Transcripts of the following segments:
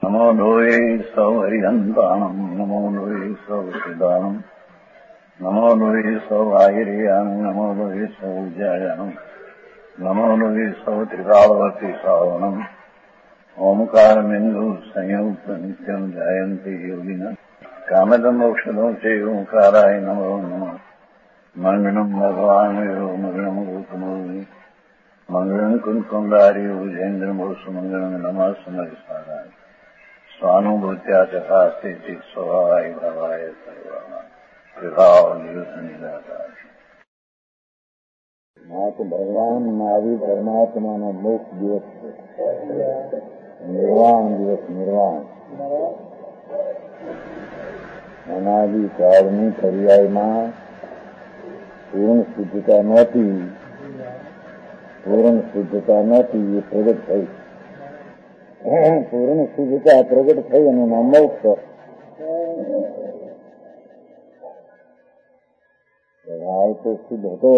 नमो लोये सौहरिहन्ताणम् नमो लोये सौसिदानम् नमो लोये सौभागिर्यानम् नमो लोये सौज्यायानम् नमो लोये सौत्रिकालवती सावनम् ओंकारमिन्दु संयुक्त नित्यम् जायन्ति योगिनः कामदम् औषधम् च ओंकाराय नमो नमः मङ्गलम् भगवान् मङ्गलम् गौतमोऽमि मङ्गलम् कुन्कुण्डारि भुजेन्द्रमोसुमङ्गलम् नमः समरिसाराय स्वानुभूत्या चकास्ते स्वभावाय भावाय सर्वाणां कृपावनिदाताय। तो भगवान महावीर परमात्मा नो मोक्ष दिवस निर्वाण दिवस निर्वाण अनादि काळनी पर्यायમાં પૂર્ણ શુદ્ધતા નહોતી એ પ્રગટ થઈ પૂર્ણ શુદ્ધતા પ્રગટ થઈ અને મોક્ષ ભાવ તો શુદ્ધ હતો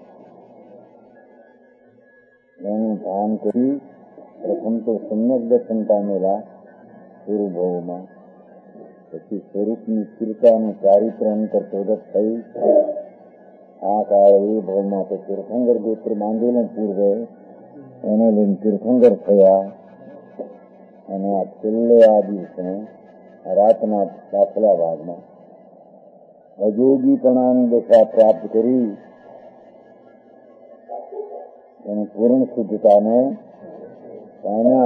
એનું ભાન કરી પ્રથમ તો સમ્યક દર્શન પામેલા પૂર્વભાવમાં પછી સ્વરૂપની સ્થિરતાનું ચારિત્ર અંતર પ્રગટ થઈ આ કાળ એ ભાવમાં તો તીર્થંકર ગોત્ર બાંધેલું પૂર્વે એને લઈને તીર્થંકર થયા અને આ છેલ્લે આ દિવસે રાતના પાછલા ભાગમાં અજોગીપણાની દશા પ્રાપ્ત કરી એને પૂર્ણ શુદ્ધતાને પામ્યા.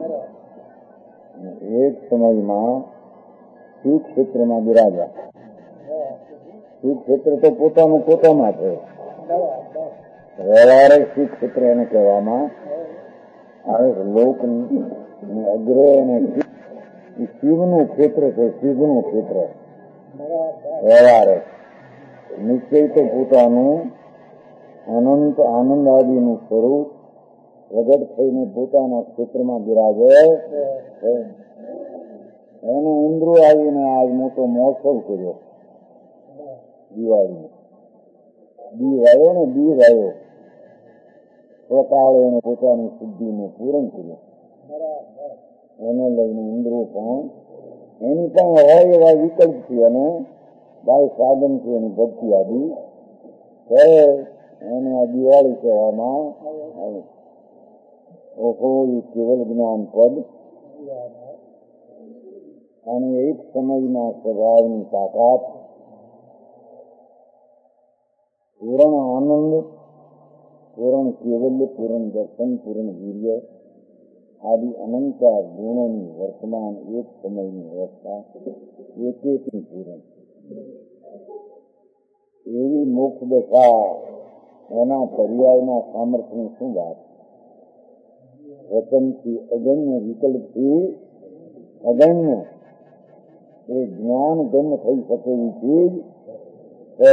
એક સમયમાં સુખ ક્ષેત્રમાં બિરાજ્યા. સુખ ક્ષેત્ર તો પોતાનું પોતામાં છે. વ્યવહારે સુખ ક્ષેત્ર એને કહેવામાં આવે. લોક અગ્રે અને શિવનું ક્ષેત્ર છે. શિવનું ક્ષેત્ર વ્યવહારે નિશ્ચય તો પોતાનું અનંત આનંદ આદિનું સ્વરૂપ પ્રગટ થઈને પોતાના ક્ષેત્રમાં બિરાજે છે. એને ઇન્દ્રો આવીને આજ મોટો મહોત્સવ કર્યો. દિવાળીનો દીવ આવ્યો ને દીવ આવ્યો સ્વકાળે એને પોતાની સિદ્ધિને પૂરણ કર્યું. એને લઈને ઇન્દ્રો પણ એની પણ હોય એવા વિકલ્પથી અને ભાઈ સાધનથી એની ભક્તિ આદિ કરે. એને આ દિવાળી કહેવામાં આવે. ઓહો એ કેવલ જ્ઞાન પદ અને એક સમયના સ્વભાવની તાકાત, પૂર્ણ આનંદ, પૂર્ણ કેવલ્ય, પૂર્ણ દર્શન, પૂર્ણ વીર્ય આદિ અનંતર ગુણોની વર્તમાન એક સમયની અવસ્થા એકની પૂરણ એવી મોક્ષ દશા એના પર્યાયના સામર્થ્યની શું વાત. વચનથી અગમ્ય, વિકલ્પથી અગમ્ય એ જ્ઞાન ગમ્ય થઈ શકે એવી ચીજ છે.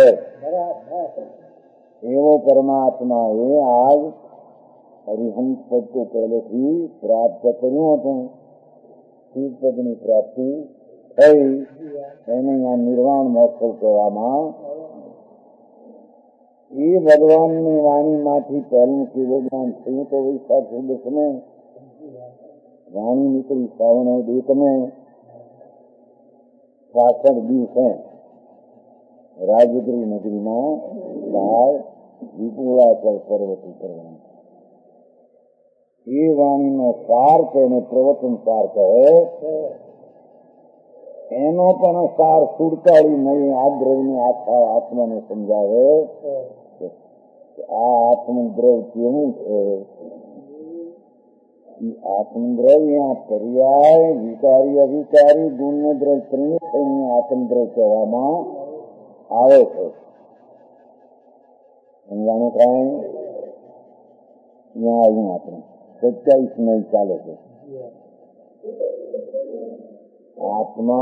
એવો પરમાત્મા એ આજ હરિહંસ પદ તો પહેલેથી પ્રાપ્ત કર્યું હતું. શિવ પદની પ્રાપ્તિ થઈ એને આ નિર્વાણ મહોત્સવ કહેવામાં. એ ભગવાનની વાણીમાંથી પહેલું શિવજ્ઞાન થયું તો વૈશાખ સુદસને વાણી નીકળી શ્રાવણ દૂતને પાછળ દિવસે રાજગીરી નગરીમાં બહાર વિપુલાચલ પર્વત ઉતરવાનું. એ વાણીનો સાર છે એને પ્રવચન સાર કહે. એનો પણ સાર સુડતાળી નહીં આદ્રવને આખા આત્માને સમજાવે. આ આત્મદ્રવ કેવું છે. આત્મદ્રવ આ પર્યાય વિકારી અવિકારી ગુણનો દ્રવ ત્રણે થઈને આત્મદ્રવ કહેવામાં આવે છે. સમજાણું કાંઈ ત્યાં આવ્યું. આપણે 27 મિનિટ ચાલે છે. આત્મા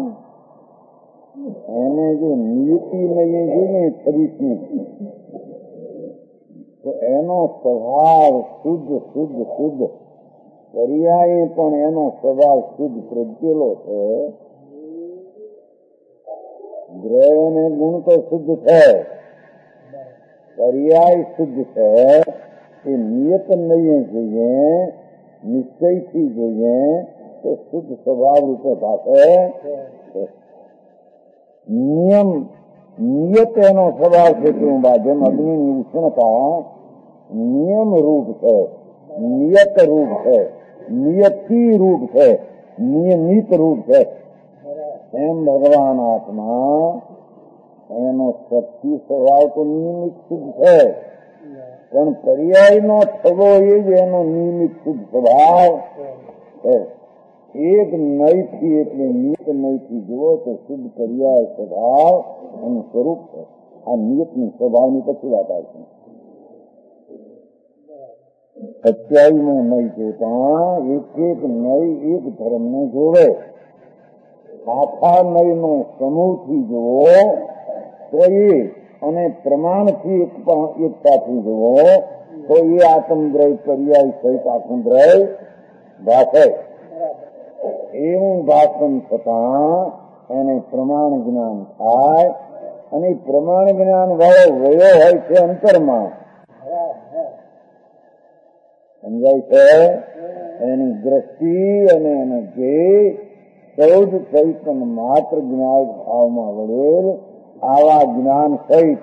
એને જો નિયતિ નહીં જોઈએ 26ની તો એનો સ્વભાવ શુદ્ધ શુદ્ધ શુદ્ધ પર્યાય પણ એનો સ્વભાવ શુદ્ધ પ્રજ્ઞેલો છે. ગ્રહ અને ગુણ તો શુદ્ધ છે, પર્યાય શુદ્ધ છે. એ નિયત નહીં જોઈએ, નિશ્ચયથી જોઈએ તે શુદ્ધ સ્વભાવ રૂપે ભાષે. નિયમ નિયત એનો સ્વભાવ છે કે જેમ અગ્નિની ઉષ્ણતા નિયમ રૂપ છે, નિયત રૂપ છે, નિયતિ રૂપ છે, નિયમિત રૂપ છે. એમ ભગવાન આત્મા એનો શક્તિ સ્વભાવ તો નિયમિત શુદ્ધ છે, પણ પર્યાયનો થવો એ જ એનો નિયમિત શુદ્ધ સ્વભાવ છે. એક નયથી એટલે નિયત નયથી જુઓ તો શુદ્ધ પર્યાય સ્વભાવ એનું સ્વરૂપ છે. આ નિયતની સ્વભાવની પછી વાત આવશે. 27મો નય જોતા એક એક નય એક ધર્મને જોડે. આખા નયનો સમૂહથી જુઓ તો એ અને પ્રમાણથી એકતાથી જુઓ તો એ આત્મદ્રય પર્યાય સહિત આત્મદ્રય ભાષે. એવું ભાષણ થતાં એને પ્રમાણ જ્ઞાન થાય અને પ્રમાણ જ્ઞાન વાળો વયો હોય છે અંતરમાં. સમજાય છે? એની દ્રષ્ટિ અને એને જે સૌદ સહિત માત્ર જ્ઞાન ભાવમાં વળેલ આવા જ્ઞાન સહિત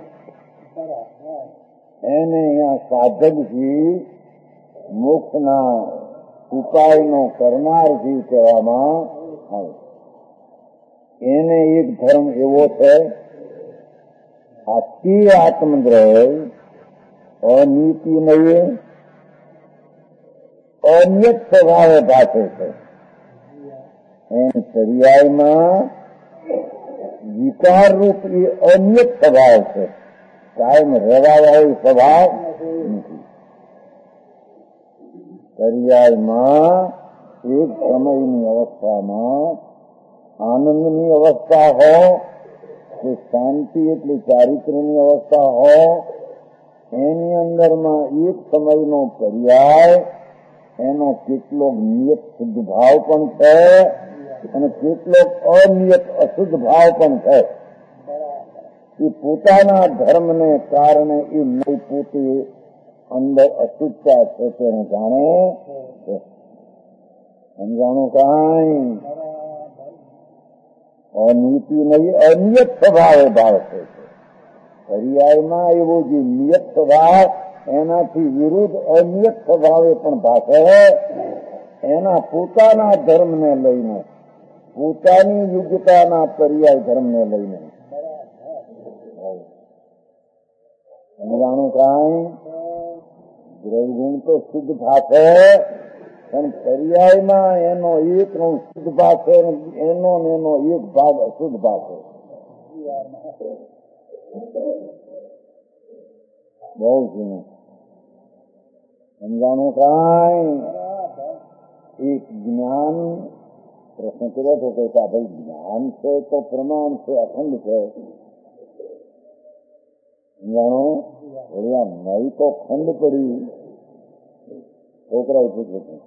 એને અહીંયા સાધકથી મોક્ષના ઉપાયનો કરનાર જીવ કહેવામાં આવે. એને એક ધર્મ એવો છે અતિ આત્મદ્રય અનીતિ નહીં અનિયત સ્વભાવે ભાષે છે. એમ પર્યાયમાં વિકાર રૂપ એ અનિયત સ્વભાવ છે, કાયમ રહેવાવાળો સ્વભાવ નથી. પર્યાયમાં એક સમયની અવસ્થામાં આનંદની અવસ્થા હો કે શાંતિ એટલે ચારિત્ર્યની અવસ્થા હો, એની અંદરમાં એક સમયનો પર્યાય એનો કેટલોક નિયત શુદ્ધ ભાવ પણ છે અને કેટલોક અનિયત અશુદ્ધ ભાવ પણ છે. એ પોતાના ધર્મને કારણે એ નહીં પોતે અંદર અશુદ્ધતા છે તેને જાણે છે. સમજાણું કાંઈ અનીતિ નહીં અનિયત સ્વભાવે ભાવશે છે. પર્યાયમાં એવો જે નિયત સ્વભાવ એનાથી વિરુદ્ધ અનિયત સ્વભાવે પણ ભાષે. એના પોતાના ધર્મને લઈને પોતાની યોગ્યતાના પર્યાય ધર્મને લઈને સમજાણું કાંઈ દ્રવગુણ તો શુદ્ધ ભાષે પણ પર્યાયમાં એનો એક શુદ્ધ ભાષે એનો એક ભાગ અશુદ્ધ ભાષે. બહુ જૂનું સમજાણું કાંઈ. એક જ્ઞાન પ્રશ્ન કર્યો હતો કે ભાઈ જ્ઞાન છે તો પ્રમાણ છે અખંડ છે. સમજાણો ભણ્યા નહીં તો ખંડ પડી. છોકરાઓ પૂછ્યું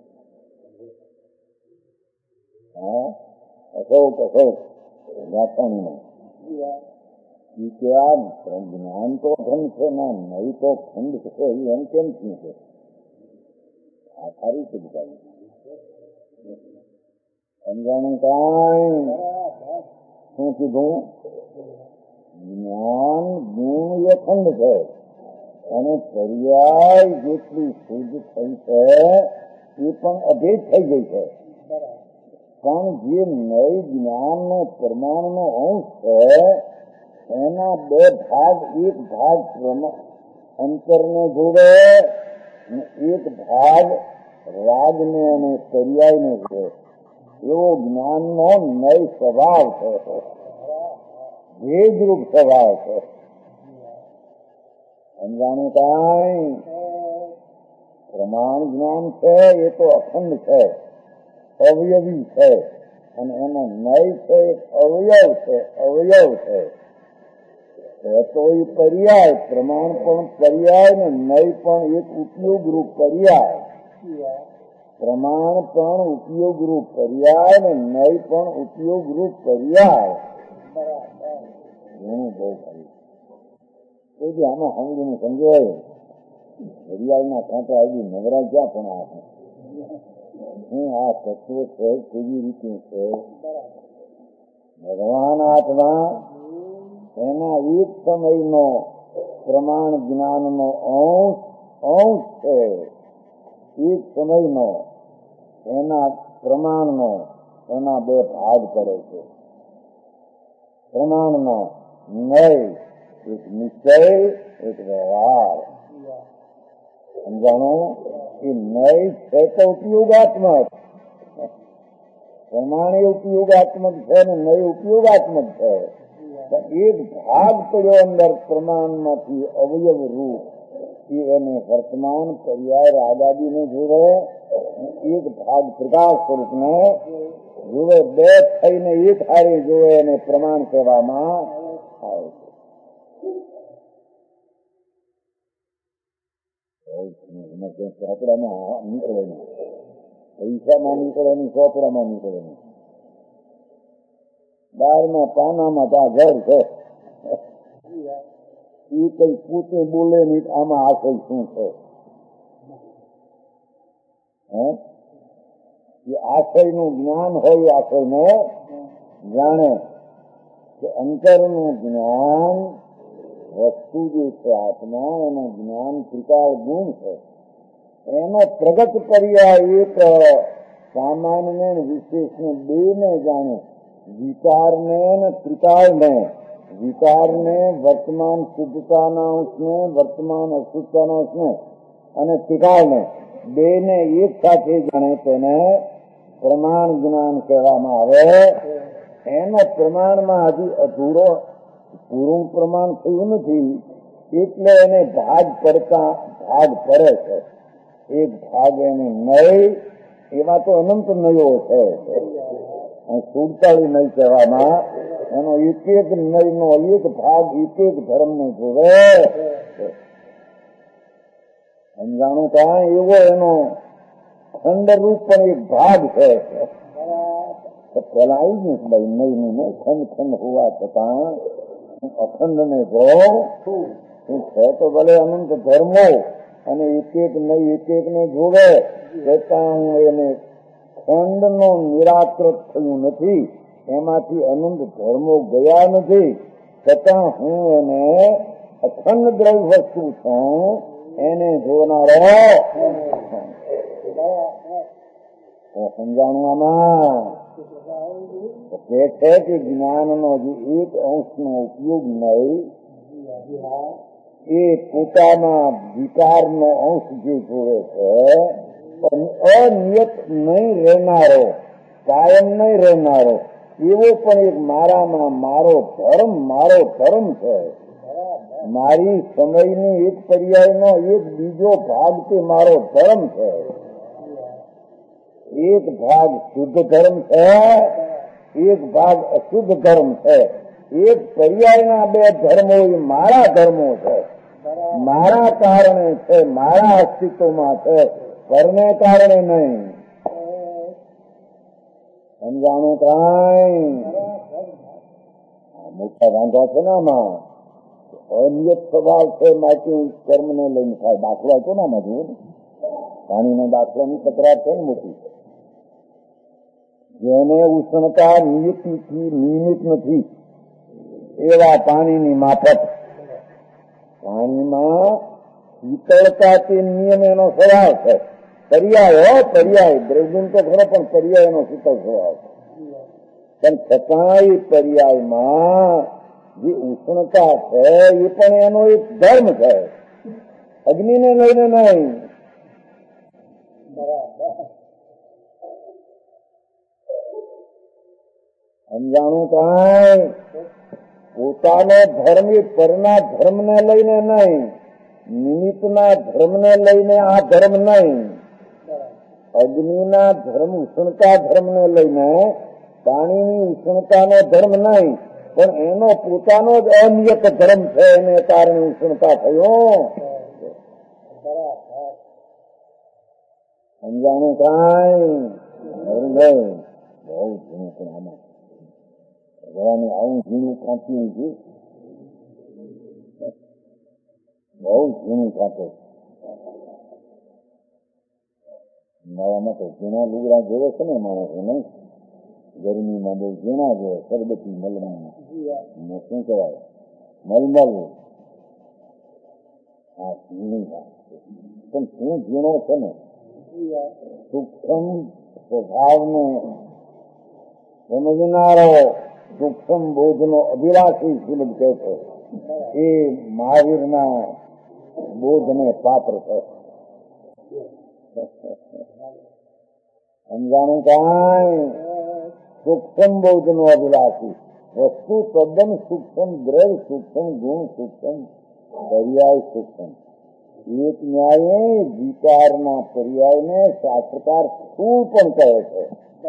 હા અશોક વ્યાખ્યાનમાં કે આ જ્ઞાન તો અખંડ છે ના નહીં તો ખંડ છે એમ કેમ શું છે? આ સારી છે બધા સમજાણું કાંઈ. શું કીધું? જ્ઞાન ગુણ અખંડ છે અને પર્યાય જેટલી શુદ્ધ થઈ છે એ પણ અભેદ થઈ ગઈ છે. પણ જે નય જ્ઞાનનો પ્રમાણનો અંશ છે એના બે ભાગ, એક ભાગ અંતરને જોડે અને એક ભાગ રાગને અને પર્યાયને જોડે એવો જ્ઞાનનો નય સ્વભાવ છે, ભેદરૂપ સ્વભાવ છે. સમજાણું કાંઈ. પ્રમાણ જ્ઞાન છે એ તો અખંડ છે, અવયવી છે અને એનો નય છે અવયવ છે. તો એ પર્યાય પ્રમાણ પણ પર્યાય ને નય પણ એક ઉપયોગ રૂપ પર્યાય. પ્રમાણ પણ ઉપયોગ રૂપ પર્યાય ને નય પણ ઉપયોગ રૂપ પર્યાય. ઘણું બહુ ખાલી કોઈ આમાં સમજીને સમજાય. પર્યાયના કાંટા આવી નવરા ક્યાં પણ આપણે આ તત્વ છે કેવી રીતે છે? ભગવાન આત્મા એના એક સમયનો પ્રમાણ જ્ઞાનનો અંશ છે. એક સમયનો એના પ્રમાણનો એના બે ભાગ કરે છે. પ્રમાણનો નય, એક નિશ્ચય, એક વ્યવહાર. સમજાણો? એ નય છે તો ઉપયોગાત્મક, પ્રમાણ એ ઉપયોગાત્મક છે ને નય ઉપયોગાત્મક છે. એક ભાગ પડ્યો અંદર પ્રમાણમાંથી અવયવ રૂપ, એને વર્તમાન પર્યાય રાગાદીને જોવે, એક ભાગ પ્રકાશ સ્વરૂપને જોવે. બે થઈને એક હારે જોવે એને પ્રમાણ કહેવામાં આવે છે. ચોપડામાં નીકળે નહીં, પૈસામાં નીકળે નહીં, ચોપડામાં નીકળે નહીં. 12મા પાનામાં તો આ ઘર છે. એ કઈ પોતે બોલે નહીં આમાં આશય શું છે? એ આશયનું જ્ઞાન હોય, આશયને જાણે કે અંતરનું જ્ઞાન વસ્તુ જે છે આત્મા, એનું જ્ઞાન ત્રિકાળ ગુણ છે. એનો પ્રગટ પર્યાય એક સામાન્ય વિશેષને બે ને જાણે, વિકારને ને ત્રિકાળને. વિકારને વર્તમાન શુદ્ધતાના અંશને, વર્તમાન અશુદ્ધતાના અંશને અને ત્રિકાળને બે ને એક સાથે જાણે તેને પ્રમાણ જ્ઞાન કહેવામાં આવે. એનો પ્રમાણમાં હજી અધૂરો પૂરું પ્રમાણ થયું નથી, એટલે એને ભાગ પડતા ભાગ પડે છે. એક ભાગ એને નય, એવા તો અનંત નયો છે. 47 નય કહેવામાં, એનો એક એક નયનો એક ભાગ એક એક ધર્મને જોડે. સમજાણું? કાંઈ એવો એનો ખંડરૂપ પણ એક ભાગ છે. પેલા આવી ગયું ભાઈ નયનું ને ખંડ ખંડ હોવા છતાં અખંડ ને જો શું છે તો ભલે અનંત ધર્મો અને એક એક નય એક એક ને જોડે, છતાં હું એને ખંડ નો નિરાકૃત થયું નથી, એમાંથી અનંત ધર્મો ગયા નથી, છતાં હું એને અખંડ દ્રવ્ય વસ્તુ છું, એને જોનારો. સમજાણું? આમાં કે છે કે જ્ઞાનનો જે એક અંશનો ઉપયોગ નહીં, એ પોતાના વિકારનો અંશ જે જોવે છે, અનિયત નહીં રહેનારો, કાયમ નહીં રહેનારો એવો પણ એક મારામાં મારો ધર્મ છે. મારી સમયની એક પર્યાયનો એક બીજો ભાગ તે મારો ધર્મ છે. એક ભાગ શુદ્ધ ધર્મ છે, એક ભાગ અશુદ્ધ ધર્મ છે. એક પર્યાયના બે ધર્મો એ મારા ધર્મો છે, મારા કારણે છે, મારા અસ્તિત્વમાં છે, પરને કારણે નહીં. સમજાણું? કાંઈ મોટા વાંધા છે ને આમાં. અનિયત સ્વભાવ છે માટે કર્મને લઈને થાય. દાખલો હતો ને આમાં જુઓ ને, પાણીના દાખલાની તકરાર છે ને મોટી. જેને ઉષ્ણતા નિયતિથી નિયમિત નથી એવા પાણીની માફક, પાણીમાં શીતળતા તે નિયમ એનો સ્વભાવ છે. પર્યાય દ્રવ્યગુણ તો ખરો, પણ પર્યાય એનો શીતળ સ્વભાવ છે. પણ છતાં એ પર્યાયમાં જે ઉષ્ણતા છે એ પણ એનો એક ધર્મ છે, અગ્નિને લઈને નહીં. સમજાણું? કાંઈ પોતાનો ધર્મ એ પરના ધર્મને લઈને નહીં, નિમિત્તના ધર્મને લઈને આ ધર્મ નહીં. અગ્નિના ધર્મ ઉષ્ણતા ધર્મને લઈને, પાણીની ઉષ્ણતાનો ધર્મ નહીં, પણ એનો પોતાનો જ અનિયત ધર્મ છે, એને કારણે ઉષ્ણતા થયો. સમજાણું? કાંઈ નહીં. બહુ ઝીણું પણ આમાં ભગવાને આવું ઝીણું કાપ્યું છે, બહુ ઝીણું કાપે. મારામાં તો ઝીણા લુગડા જોવે છે ને માણસો નહીં, ગરમીમાં બહુ ઝીણા જોવે, સરબતી મલમાં શું કહેવાય, મલમલ. આ ઝીણી વાત છે, પણ શું ઝીણો છે ને, સૂક્ષ્મ સ્વભાવનો સમજનારો, સૂક્ષ્મ બોધનો અભિલાષી શ્રીમદ કહે છે, એ મહાવીરના બોધને પાત્ર છે. સમજાણું કાંઈ? સૂક્ષ્મ બોધનો અભિલાષી, વસ્તુ તદ્દન સૂક્ષ્મ, દ્રવ્ય સૂક્ષ્મ, ગુણ સૂક્ષ્મ, પર્યાય સૂક્ષ્મ. એક ન્યાયે વિચારના પર્યાયને શાસ્ત્રકાર સ્થૂળ પણ કહે છે.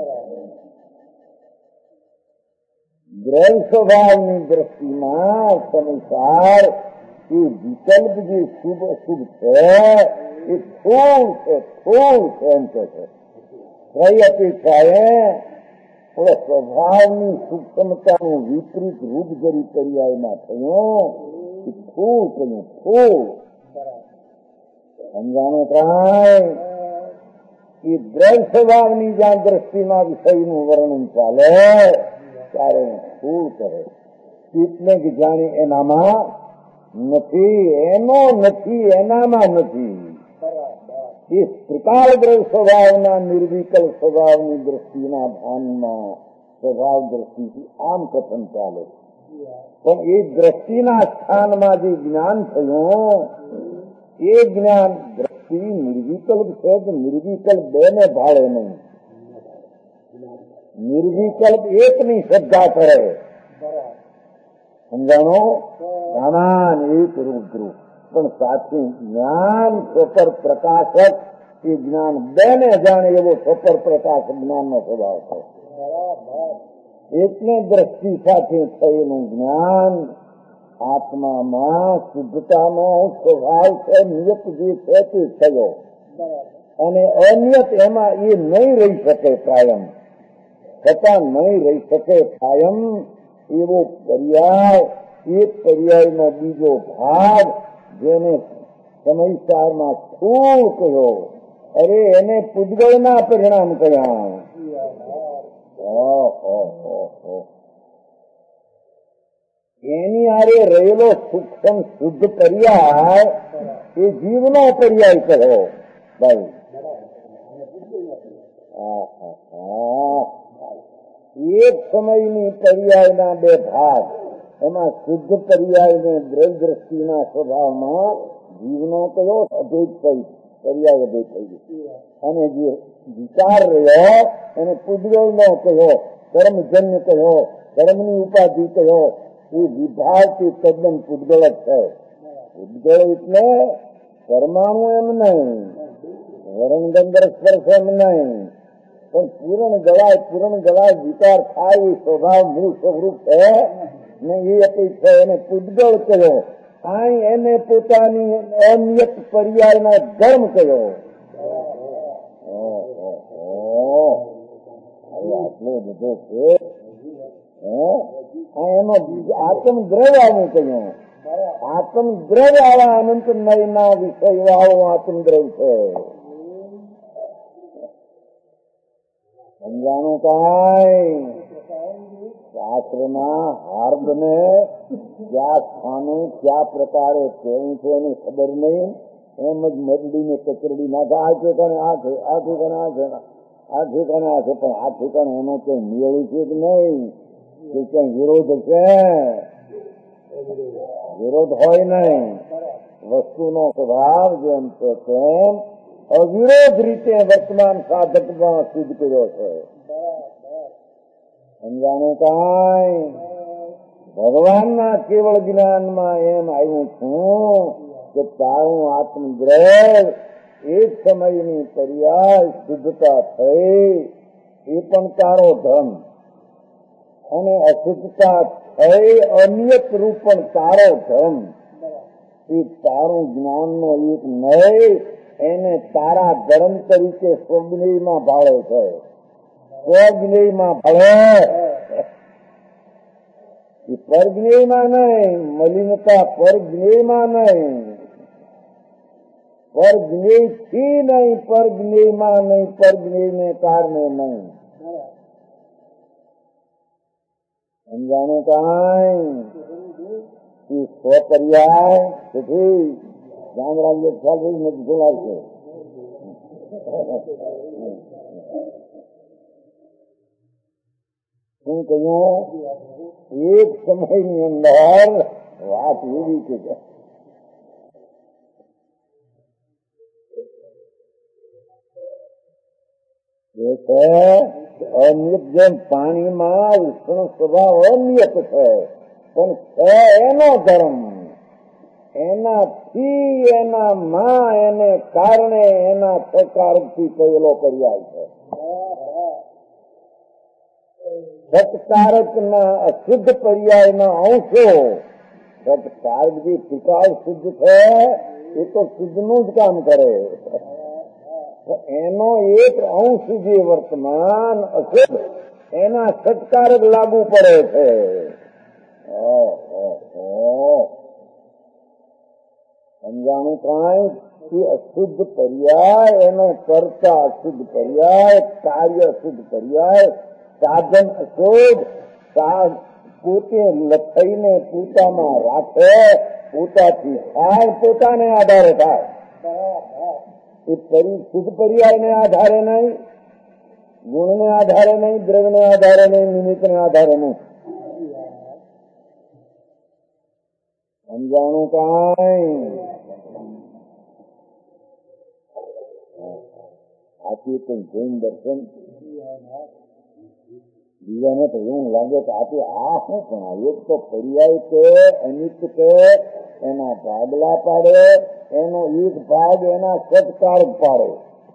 દ્રવ્ય સ્વભાવની દ્રષ્ટિમાં સંસાર એ વિકલ્પ જે શુભ અશુભ છે એ થોડ છે, થોડ છે એમ કે છે. કઈ અપેક્ષાએ સ્વભાવની સૂક્ષ્મતાનું વિપરીત રૂપ જરી પર્યાયમાં થયું, એ થોડ કહ્યું, થોડ. સમજાણું કાંઈ? એ દ્રવ્ય સ્વભાવની જ્યાં દ્રષ્ટિમાં વિષયનું વર્ણન ચાલે ત્યારે શું કરે, એટલે કે જાણે એનામાં નથી, એનો નથી, એનામાં નથી. એ ત્રિકાળ દ્રવ્ય સ્વભાવના નિર્વિકલ્પ સ્વભાવની દ્રષ્ટિના ભાનમાં સ્વભાવ દ્રષ્ટિથી આમ કથન ચાલે. પણ એ દ્રષ્ટિના સ્થાનમાં જે જ્ઞાન થયું એ જ્ઞાન દ્રષ્ટિ નિર્વિકલ્પ છે, તો નિર્વિકલ્પ બે ને ભાળે નહીં. નિર્વિકલ્પ એકની શ્રદ્ધા કરે. સમજાણો? નાનાન એક રૂદ્રુ, પણ સાથે જ્ઞાન સ્વપર પ્રકાશક, એ જ્ઞાન બેને જાણે એવો સ્વપર પ્રકાશક જ્ઞાનનો સ્વભાવ છે. એટલે દ્રષ્ટિ સાથે થયેલું જ્ઞાન આત્મામાં શુદ્ધતાનો સ્વભાવ છે, નિયત જે છે તે થયો, અને અનિયત એમાં એ નહીં રહી શકે કાયમ, છતાં નહીં રહી શકે કાયમ એવો પર્યાય, એક પર્યાયનો બીજો ભાગ જેને સમયસારમાં સ્થૂળ કહ્યો, અરે એને પૂજગળના પરિણામ કહ્યા. એની આરે રહેલો સૂક્ષ્મ શુદ્ધ પર્યાય એ જીવનો પર્યાય કહ્યો. ભાઈ એક સમયની પર્યાયના બે ભાગ, એમાં શુદ્ધ પર્યાયને દ્રવ્ય દ્રષ્ટિના સ્વભાવમાં જીવનો કયો અભેદ થઈ, પર્યાય અભેદ થઈ ગયો, અને જે વિચાર રહ્યો એને પૂજગળનો કહ્યો, કર્મજન્ય કહ્યો, કર્મની ઉપાધિ કહ્યો. એ વિભાગથી તદ્દન પૂજગળ જ છે. પૂજગળ એટલે પરમાણુ એમ નહીં, વરંગંદર સ્પર્શ એમ નહીં, પણ પૂરણ ગળાય વિચાર થાય એ સ્વભાવ મૂળ સ્વરૂપ છે ને, એ અપેક્ષા એને પૂજગળ કહ્યો. અહીં એને પોતાની અનિયત પર્યાયનો ધર્મ કહ્યો. આટલો બધો છે એનો આત્મદ્રવ્ય આવું કહ્યું. આત્મદ્રવ્ય આવા અનંત નયના વિષય વાળો આત્મદ્રવ્ય છે. સમજાણું કાંઈ? શાસ્ત્રના હાર્દને ક્યાં સ્થાને કયા પ્રકારે કેવું છે એની ખબર નહીં, એમ જ મરડીને કચરડી નાખે. આ ઠેકાણે આ છે, આ ઠેકાણે આ છે, આ ઠેકાણે આ છે, પણ આ ઠેકાણે એનો કઈ મેળું છે કે નહીં, કે ક્યાંય વિરોધ છે? વિરોધ હોય નહીં. વસ્તુનો સ્વભાવ જેમ છે તેમ અવિરોધ રીતે વર્તમાન સાધકમાં સિદ્ધ કર્યો છે. સમજાણું કાંઈ? ભગવાનના કેવળ જ્ઞાનમાં એમ આવ્યું છું કે તારું આત્મદ્રવ એક સમયની પર્યાય શુદ્ધતા થઈ, એ પણ તારો ધર્મ, અને અશુદ્ધતા થઈ અનિયત રૂપ પણ તારો ધર્મ. એ તારું જ્ઞાનનો એક નય એને તારા ધર્મ તરીકે સ્વજ્ઞેયમાં ભાળે છે. સ્વજ્ઞેયમાં ભાળે, એ પરજ્ઞેયમાં નહીં. મલિનતા પરજ્ઞેયમાં નહીં. પર જ્ઞેય થી નહીં, પર જ્ઞેયમાં નહીં, પર જ્ઞેયને કારણે નહીં. સમજાણું કાંઈ સ્વપર્યાય તેથી ધ્યાન રાખજો. ખ્યાલ થઈ નથી બોલાવશે. શું કહ્યું? એક સમયની અંદર વાત એવી કે અનિયત જેમ પાણીમાં ઉષ્ણ સ્વભાવ અનિયત છે, પણ છે એનો ધર્મ. એનાથી એનામાં એને કારણે એના સત્કારકથી કહેલો પર્યાય છે. સત્કારક ના અશુદ્ધ પર્યાયના અંશો. સત્કારક જે ટીકાળ શુદ્ધ છે એ તો શુદ્ધ નું જ કામ કરે. એનો એક અંશ જે વર્તમાન અશુદ્ધ એના સત્કારક લાગુ પડે છે. સમજાણું કાંઈ કે અશુદ્ધ પર્યાય એનો કરતા અશુદ્ધ પર્યાય, કાર્ય અશુદ્ધ પર્યાય, સાધન અશુદ્ધ, પોતે લખાઈને પોતામાં રાખે, પોતાથી થાય, પોતાને આધારે થાય. એ શુદ્ધ પર્યાયને આધારે નહીં, ગુણને આધારે નહીં, દ્રવ્યને આધારે નહીં, નિમિત્તને આધારે નહીં. સમજાણું કાંઈ? આથી પણ જૈન દર્શન બીજાને તો એવું લાગે કે આપે આ શું પણ એક તો પર્યાય કે અનિત કે એના ભાગલા પાડે, એનો એક ભાગ એના સત્કારક પાડે.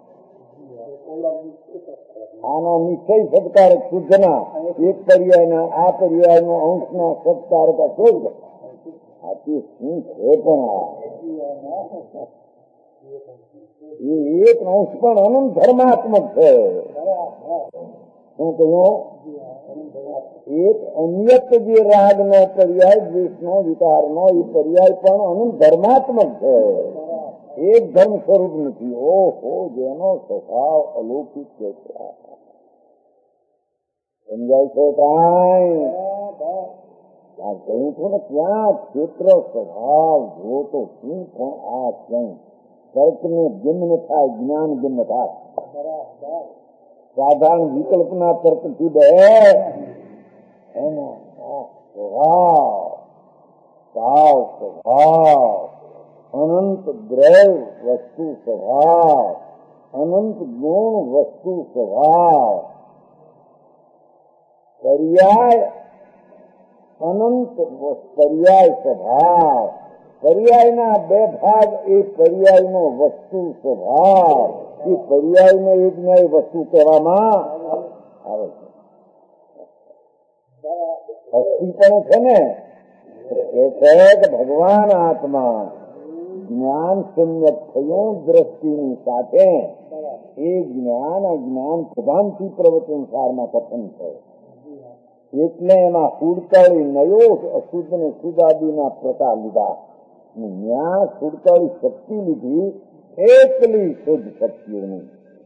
આના નિશ્ચય સત્કારક શુદ્ધના એક પર્યાયના આ પર્યાયનો અંશના સત્કારક અશુદ્ધ. આથી શું છે પણ એ એક અંશ પણ અનંત ધર્માત્મક છે. શું કહ્યું? એક અનિયત જે રાગ નો પર્યાય, દ્વેષ નો, વિકાર નો એ પર્યાય પણ અનંત ધર્માત્મક છે. એક ધર્મ સ્વરૂપ નથી. ઓહો, જેનો સ્વભાવ અલૌકિક છે. સમજાય છે કાંઈ? કહ્યું છું ને ત્યાં ક્ષેત્ર સ્વભાવ જો તો શું પણ આ ક્યાંય તર્કને જન્મ થાય, જ્ઞાન જન્મ થાય. સાધારણ વિકલ્પના તર્કથી બે એનો સ્વભાવ અનંત દ્રવ્ય વસ્તુ સ્વભાવ, અનંત ગુણ વસ્તુ સ્વભાવ, પર્યાય અનંત પર્યાય સ્વભાવ, પર્યાયના બે ભાગ એ પર્યાયનો વસ્તુ સ્વભાવ. એ પર્યાયનો એક ન્યાય વસ્તુ કહેવામાં આવે છે. અસ્થિ પણ છે ને એ છે કે ભગવાન આત્મા જ્ઞાન સંયત થયું દ્રષ્ટિની સાથે. એ જ્ઞાન અજ્ઞાન પ્રધાનથી પ્રવચન સારમાં કથન છે. એટલે એમાં સુડતાળી નયો અશુદ્ધ ને શુદ્ધાદિના પ્રકાર લીધા. જ્ઞાન સુડતાળી શક્તિ લીધી, એકલી શુદ્ધ શક્તિઓની.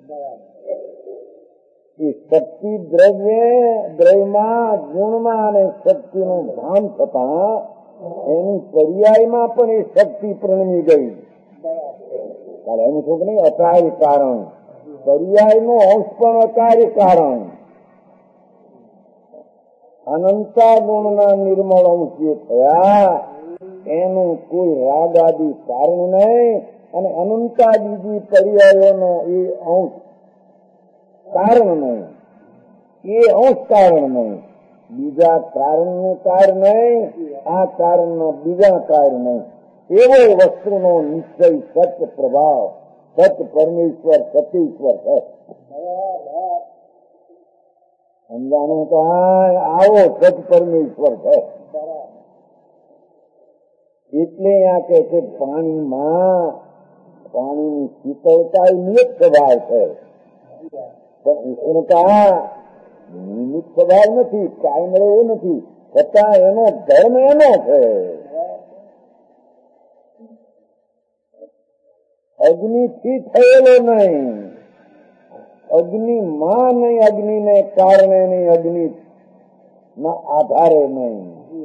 એ શક્તિ દ્રવ્યમાં, ગુણમાં અને શક્તિનું ભાન થતા એની પર્યાયમાં પણ એ શક્તિ પ્રણમી ગઈ. એનું શું કે નહીં, અકાર્ય કારણ. પર્યાયનો અંશ પણ અકાર્ય કારણ. અનંતા ગુણના નિર્મળ અંશ જે થયા એનું કોઈ રાગ આદિ કારણ નહીં, અને અનંતા બીજી પર્યાયોનો એ અંશ કારણ નહીં. એ અંશ કારણ નહીં, બીજા કારણનું કારણ નહીં, આ કારણના બીજા કારણ નહીં. એવો વસ્તુનો નિશ્ચય સત્ય પ્રભાવ, સત્ય પરમેશ્વર, સતીશ્વર છે. સમજાણું કાંઈ? આવો સત પરમેશ્વર છે. એટલે આ કે છે પાણીમાં પાણીની શીતળતા નિયત સ્વભાવ છે, પણ ઉષ્ણતા નિયમિત સ્વભાવ નથી, કાયમ એવો નથી. છતાં એનો ધર્મ એનો છે. અગ્નિથી થયેલો નહીં, અગ્નિમાં નહીં, અગ્નિને કારણે નહીં, અગ્નિ ના આધારે નહીં.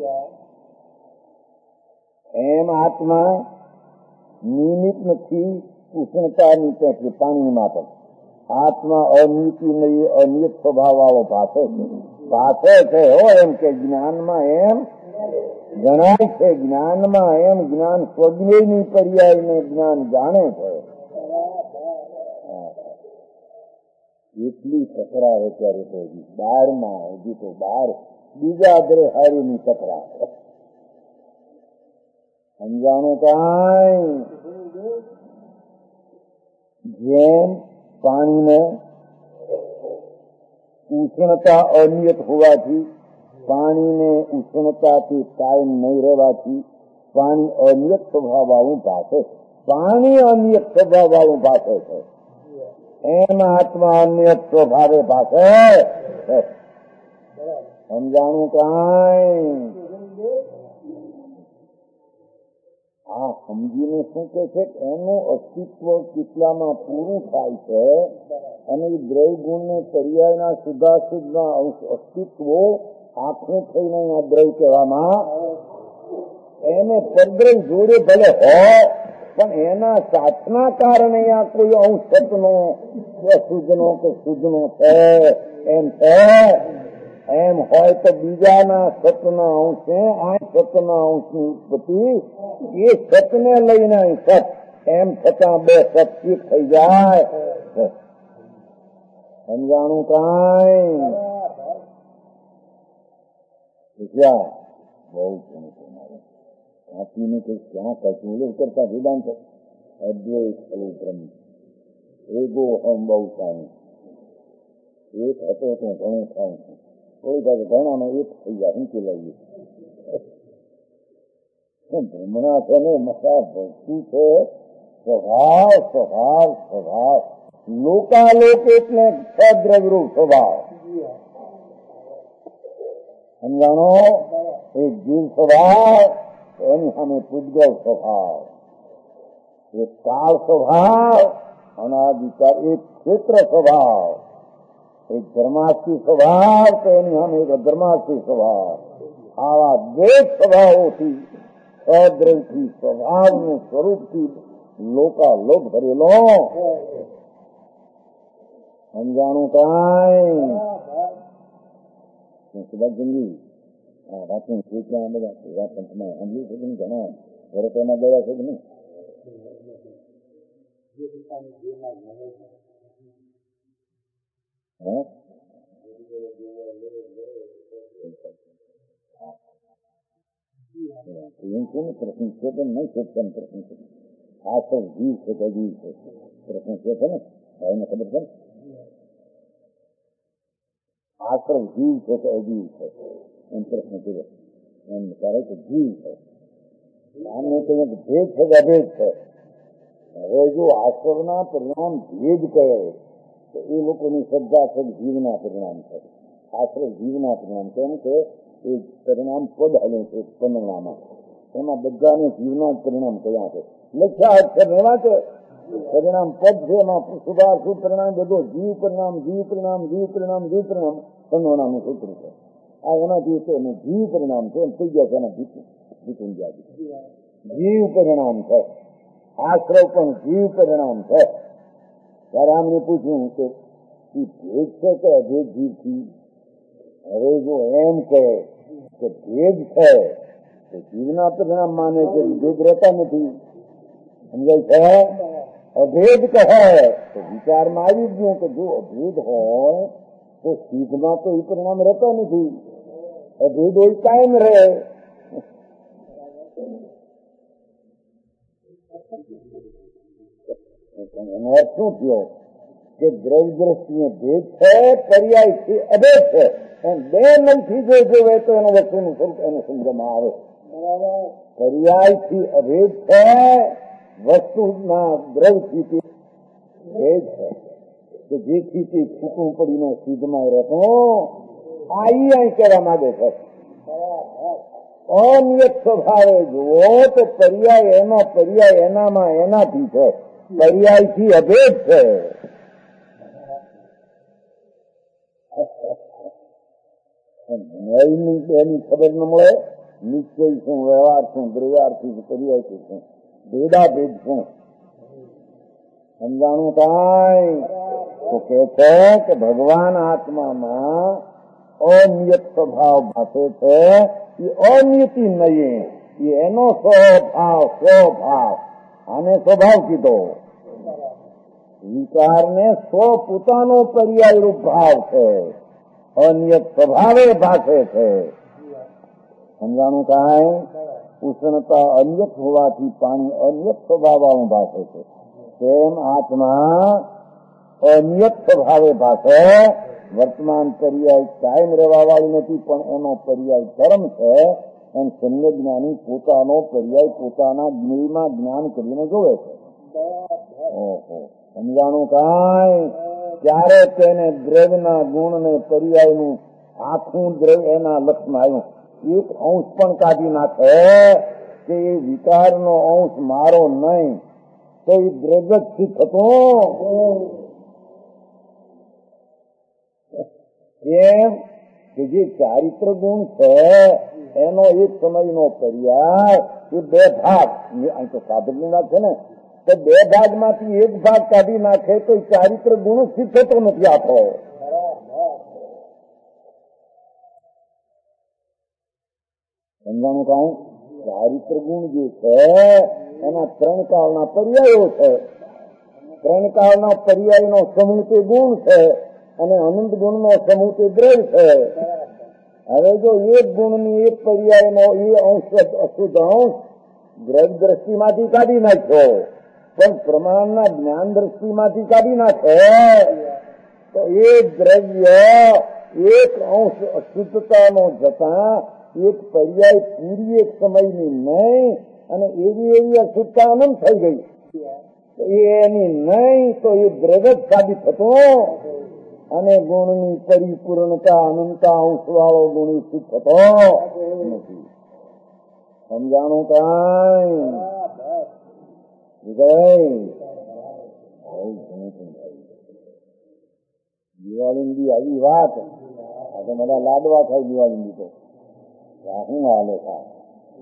એમ આત્મા નિયમિત નથી ઉષ્ણતાની પેટલી પાણીમાં પણ. આત્મા અનિયતિ નહીં, અનિયત સ્વભાવ વાળો ભાષે છે, ભાષે છે હો. એમ કે જ્ઞાનમાં એમ ગણાય છે, જ્ઞાનમાં એમ જ્ઞાન સ્વજ્ઞની પર્યાયને જ્ઞાન જાણે છે. એટલી તકરાર અત્યારે તો હજી 12માં, હજી તો 12 બીજા ગ્રહ હારીની તકરાર. સમજાણું કાંઈ? જેમ પાણીને ઉષ્ણતા અનિયત હોવાથી, પાણીને ઉષ્ણતાથી કાયમ નહીં રહેવાથી પાણી અનિયત સ્વભાવ વાળું ભાષે, પાણી અનિયત સ્વભાવ વાળું ભાષે છે. એમ આત્મા અનિયત સ્વભાવે ભાષે. સમજાણું કાંઈ? આ સમજીને શું કે છે, એનું અસ્તિત્વ કેટલામાં પૂરું થાય છે અને એ દ્રવ્ય ગુણને પર્યાયના શુદ્ધાશુદ્ધના અસ્તિત્વો આખું થઈને આ દ્રવ્ય કહેવામાં, એને પરદ્રવ્ય જોડે ભલે હોય પણ એના સાથના કારણે આ કોઈ અંશ સતનો અશુદ્ધનો કે શુદ્ધનો છે એમ છે. એમ હોય તો બીજાના સતના અંશે આ સતના અંશની ઉત્પત્તિ, એ સતને લઈને સત, એમ છતાં બે સત એક થઈ જાય. સમજાણું કાંઈ? બહુ વાંચીને કઈ ક્યાં કચું કરતા વેદાંત અદ્વૈત ખલું બ્રહ્મ એગો હમ બહુ સારું. એક હતો તો ઘણું ખાઉં છું, કોઈ પાસે ઘણામાં એક થઈ જાય. શું કેલાવીએ ભ્રમણા છે ને મસા ભક્તિ છે, સ્વભાવ સ્વભાવ સ્વભાવ. લોકાલોક એટલે દ્રવ્યરૂપ સ્વભાવ. સમજાણો? એક જીવ સ્વભાવ, એની સામે પૂજગલ સ્વભાવ, એક કાળ સ્વભાવ, અનાદિકાળ એક ક્ષેત્ર સ્વભાવ, એક ધર્માસ્થી સ્વભાવ, તો એની સામે એક અધર્માસ્થી સ્વભાવ. આવા બે સ્વભાવોથી અદ્રવ્યથી સ્વભાવનું સ્વરૂપથી લોકાલોક ભરેલો. સમજાણું કાંઈ? સુભાષ જંગી વાંચું ત્યાં બધા સાંભળ્યું છે કે નહીં? ઘણા વરસોમાં ગયા છે કે નહીં? પ્રશ્ન છે પણ નહીં છે, પણ પ્રશ્ન છે. આ તો જીવ છે કે જીવ છે પ્રશ્ન છે ને, ભાઈને ખબર છે ને? આશ્રમ જીવ છે કે અજીવ છે એમ પ્રશ્ન કર્યો. એમ વિચારે કે જીવ છે. આમને કહીએ કે ભેદ છે કે અભેદ છે. હવે જો આશ્રમના પરિણામ ભેદ કહે તો એ લોકોની શ્રદ્ધા છે કે જીવના પરિણામ છે. આશ્રમ જીવના પરિણામ છે. એમ કે એ પરિણામ પદ હલે છે પરિણામમાં, એમાં બધાને જીવના જ પરિણામ કયા છે. લખ્યા અક્ષર એવા છે, પરિણામ પદ છે, એમાં શુભાશુભ પરિણામ બધો જીવ પરિણામ, જીવ પરિણામ, જીવ પરિણામ, જીવ પરિણામ પરિણામનું સૂત્ર છે. આ એનાથી છે એને જીવ પરિણામ છે એમ થઈ ગયા છે. એના જીતું જીવ પરિણામ છે. આશ્રવ પણ જીવ પરિણામ છે. ત્યારે આમને પૂછ્યું કે એ ભેદ છે કે અભેદ જીવથી? હવે જો એમ કહે કે ભેદ છે તો જીવના પરિણામ માને છે, ભેદ રહેતા નથી. સમજાય છે? અભેદ કહે તો વિચારમાં આવી ગયું કે જો અભેદ હોય તો સિદ્ધમાં તો એ પરિણામ રહેતા નથી. અભેદ હોય કાયમ રહે. એનો અર્થ શું થયો કે દ્રવ્ય દ્રષ્ટિએ ભેદ છે, પર્યાયથી અભેદ છે. એમ બે નંગથી જો જોવે તો એનું વસ્તુનું સ્વરૂપ એને સમજવામાં આવે. પર્યાયથી અભેદ છે, વસ્તુના દ્રવ્યથી ભેદ છે કે જેથી તે છૂટું પડીને સિદ્ધમાં રહેતો. આ અહીં કહેવા માંગે છે. અનિયત સ્વભાવે જુઓ તો પર્યાય એનો પર્યાય એનામાં એનાથી છે. પર્યાયથી અભેદ છે. એની ખબર ન મળે. નિશ્ચય શું, વ્યવહાર શું, દ્રવ્યાર્થી શું, પર્યાયથી શું, ભેદાભેદ શું સમજાણું કાંઈ? તો કે છે કે ભગવાન આત્મામાં અનિયત સ્વભાવ ભાષે છે. એ અનિયતિ નહીં, એ એનો સ્વભાવ આને સ્વભાવ કીધો. વિકારને સ્વ પોતાનો પર્યાય રૂપ ભાવ છે. અનિયત સ્વભાવે ભાષે છે. સમજાણું કાંઈ? ઉષ્ણતા અનિયત હોવાથી પાણી અનિયત સ્વભાવવાળું ભાષે છે. તેમ આત્મા અનિયત સ્વભાવે ભાષે. વર્તમાન પર્યાય કાયમ રહેવા વાળું નથી, પણ એનો પર્યાય ધર્મ છે. એમ સમ્યક જ્ઞાની પોતાનો પર્યાય પોતાના જ્ઞેયમાં જ્ઞાન કરીને જોવે છે. ઓહો, સમજાણું કાંઈ? ત્યારે તેને દ્રવ્યના ગુણને પર્યાયનું આખું દ્રવ્ય એના લક્ષમાં આવ્યું. એક અંશ પણ કાઢી નાખે કે એ વિકારનો અંશ મારો નહીં, તો એ દ્રવ્ય સ્થિત થતો. કેમ કે જે ચારિત્ર ગુણ છે એનો એક સમયનો પર્યાય એ બે ભાગ, અહીં તો સાધકની વાત છે ને, તો બે ભાગમાંથી એક ભાગ કાઢી નાખે તો ચારિત્ર ગુણ સ્થિત થતો નથી આપો. સમજાણું કાંઈ? ચારિત્ર ગુણ જે છે એના ત્રણ કાળના પર્યાયો છે. ત્રણ કાળના પર્યાયનો સમૂહ તે ગુણ છે અને અનંત ગુણનો સમૂહ તે દ્રવ્ય છે. હવે જો એક ગુણની એક પર્યાયનો એ અંશ અશુદ્ધ અંશ દ્રવ્ય દ્રષ્ટિમાંથી કાઢી નાખ્યો, પણ પ્રમાણના જ્ઞાન દ્રષ્ટિમાંથી કાઢી નાખે તો એ દ્રવ્ય એક અંશ અશુદ્ધતાનો જતા એક પર્યાય પૂરી એક સમયની નહીં, અને એવી અશુદ્ધતા અનંત થઈ ગઈ. એની નહીં તો એ દ્રવ્ય જ સાબિત થતો, અને ગુણની પરિપૂર્ણતા અનંતા અંશ વાળો ગુણી સ્થિત થતો નથી. સમજાણું કાંઈ? દિવાળી આવી વાત આ તો બધા લાડવા થાય. દિવાળી તો શું હાલે થાય?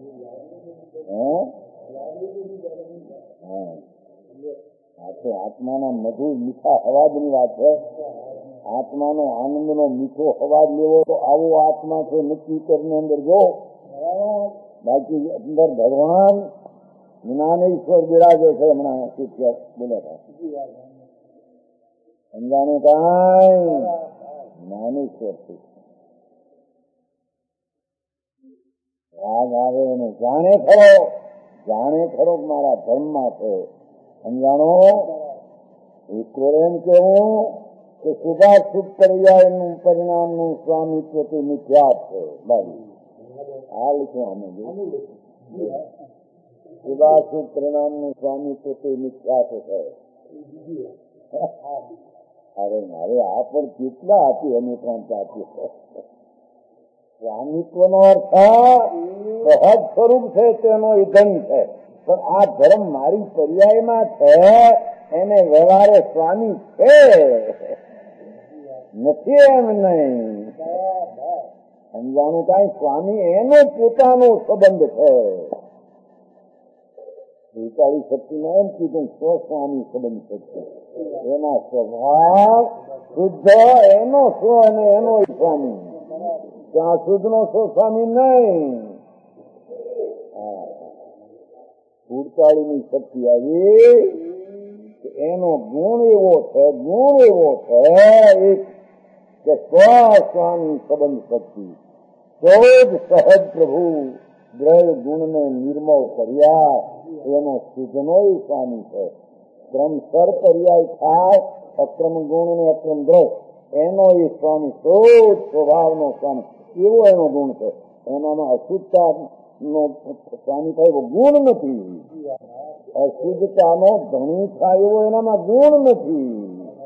આ તો આત્માના મધુર મીઠા અવાજની વાત છે. આત્માનો આનંદનો મીઠો અવાજ લેવો તો આવો આત્મા છે નક્કી કરીને અંદર જો. બાકી અંદર ભગવાન જ્ઞાનેશ્વર બિરાજે છે. હમણાં બોલ્યા હતા, સમજાણું કાંઈ? જ્ઞાનેશ્વર છે. રાગ આવે અને જાણે ખરો મારા ધર્મમાં છે. સમજાણો? એક એમ કેવું કે શુભાશુભ પર્યાયનું પરિણામનું સ્વામિત્વ તે મિથ્યા છે. આ લખ્યું અમે શુભાશુભ પરિણામનું સ્વામિત્વ તે મિથ્યા છે. અરે હવે આ પણ કેટલા આપી અમે પણ ચાચી. સ્વામિત્વનો અર્થ સહજ સ્વરૂપ છે, તેનો એ ધન છે. પણ આ ધર્મ મારી પર્યાયમાં છે, એને વ્યવહારે સ્વામી છે નથી એમ નહીં. સમજાણું કાંઈ? સ્વામી એનો પોતાનો સંબંધ છે. વિચારી શક્તિમાં એમ કીધું સ્વસ્વામી સંબંધ શક્તિ, એના સ્વભાવ શુદ્ધ, એનો સ્વ અને એનો સ્વામી. ત્યાં શુદ્ધ નો સ્વામી નહીં. ઉડતાળીની શક્તિ આવી એનો ગુણ એવો છે એક કે સ્વસ્વામી સંબંધ શક્તિ. તો જ સહજ પ્રભુ દ્રવ્ય ગુણને નિર્મળ કર્યા, એનો શુદ્ધનો સ્વામી છે. ક્રમસર પર્યાય થાય અક્રમ ગુણ ને અક્રમ દ્રવ્ય, એનો એ સ્વામી શુદ્ધ સ્વભાવનો સ્વામી, એવો એનો ગુણ છે. એનામાં અશુદ્ધતા નો સ્વામી થાય એવો ગુણ નથી. અશુદ્ધતાનો ધણી થાય એવો એનામાં ગુણ નથી.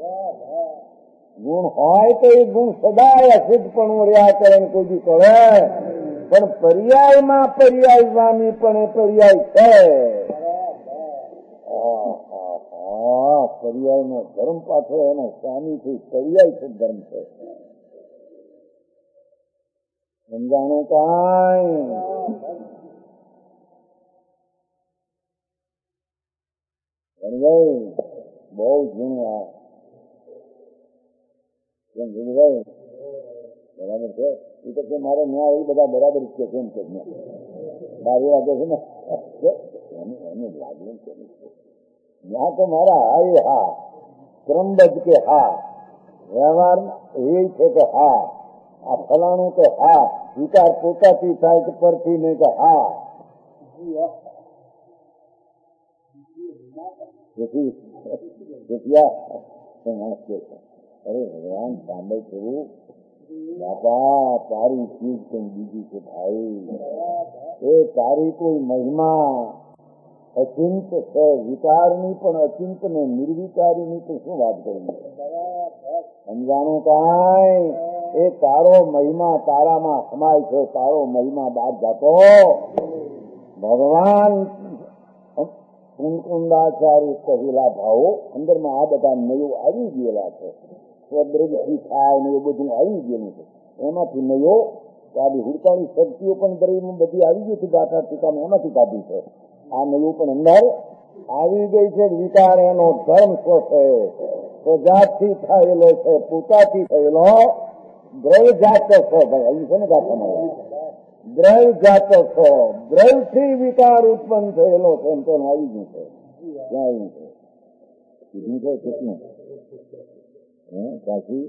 ગુણ હોય તો એ ગુણ સદાય અશુદ્ધપણું રહ્યા કરે ને કોઈ બી કરે, પણ પર્યાયમાં પર્યાય સ્વામી પણ એ પર્યાય છે. પર્યાયનો ધર્મ પાછો એનો સ્વામીથી પર્યાય છે ધર્મ છે. સમજાણું કાંઈ? બહુ જૂનું આ કેમ ભાઈ બરાબર છે. એ તો કે મારે ન્યાય એ બધા બરાબર છે કેમ છે 12 વાગે છે ને એને લાગવું છે ત્યાં તો મારા હા એ હા ક્રમબદ્ધ કે હા વ્યવહાર એ છે કે હા આ ફલાણું કે હા વિચાર પોતાથી થાય કે પરથી નહીં કે હા અરે ભગવાન સાંભળ થયું બાપા તારી ચીજ કઈ બીજી છે ભાઈ. એ તારી કોઈ મહિમા અચિંત છે વિચારની પણ અચિંત ને નિર્વિચારીની તો શું વાત કરું સમજાણું કાંઈ? એ તારો મહિમા તારામાં સમાય છે. તારો મહિમા બાદ જાતો ભગવાન કુંડાચાર્ય કહેલા ભાવો અંદરમાં આ બધા નયો આવી ગયેલા છે. સ્વદ્રવથી થાય ને એ બધું આવી ગયેલું છે. એમાંથી નયો આવી હુડકાની શક્તિઓ પણ દરેકમાં બધી આવી ગઈ છે. ગાંઠા ટીકામાં એમાંથી કાઢી છે. આ નયું પણ અંદર આવી ગઈ છે. વિચાર એનો ધર્મ સ્વ છે. તો જાતથી થયેલો છે પોતાથી થયેલો દ્રવ્ય જાત છે ભાઈ આવી છે ને ગાંઠામાં દ્રવ્ય જાત છે. દ્રવ્યથી વિચાર ઉત્પન્ન થયેલો છે એમ તેમ આવી ગયું છે. ક્યાં આવ્યું છે કીધું છે કેટલું સાચી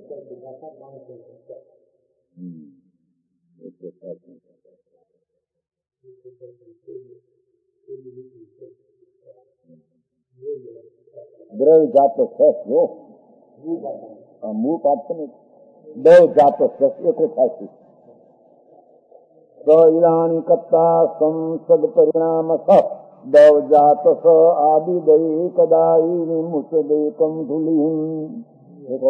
દ્રવ્ય જાતો છે મૂળ પાઠ છે ને દ્રવ્ય જાતો છે એટલે સાચી ઈલાણી કત્તા સંસદ પરિણામ દવ જાત સ આદિ દઈ કદાઈ મુસદેકમ ધુલિહમ. દેખો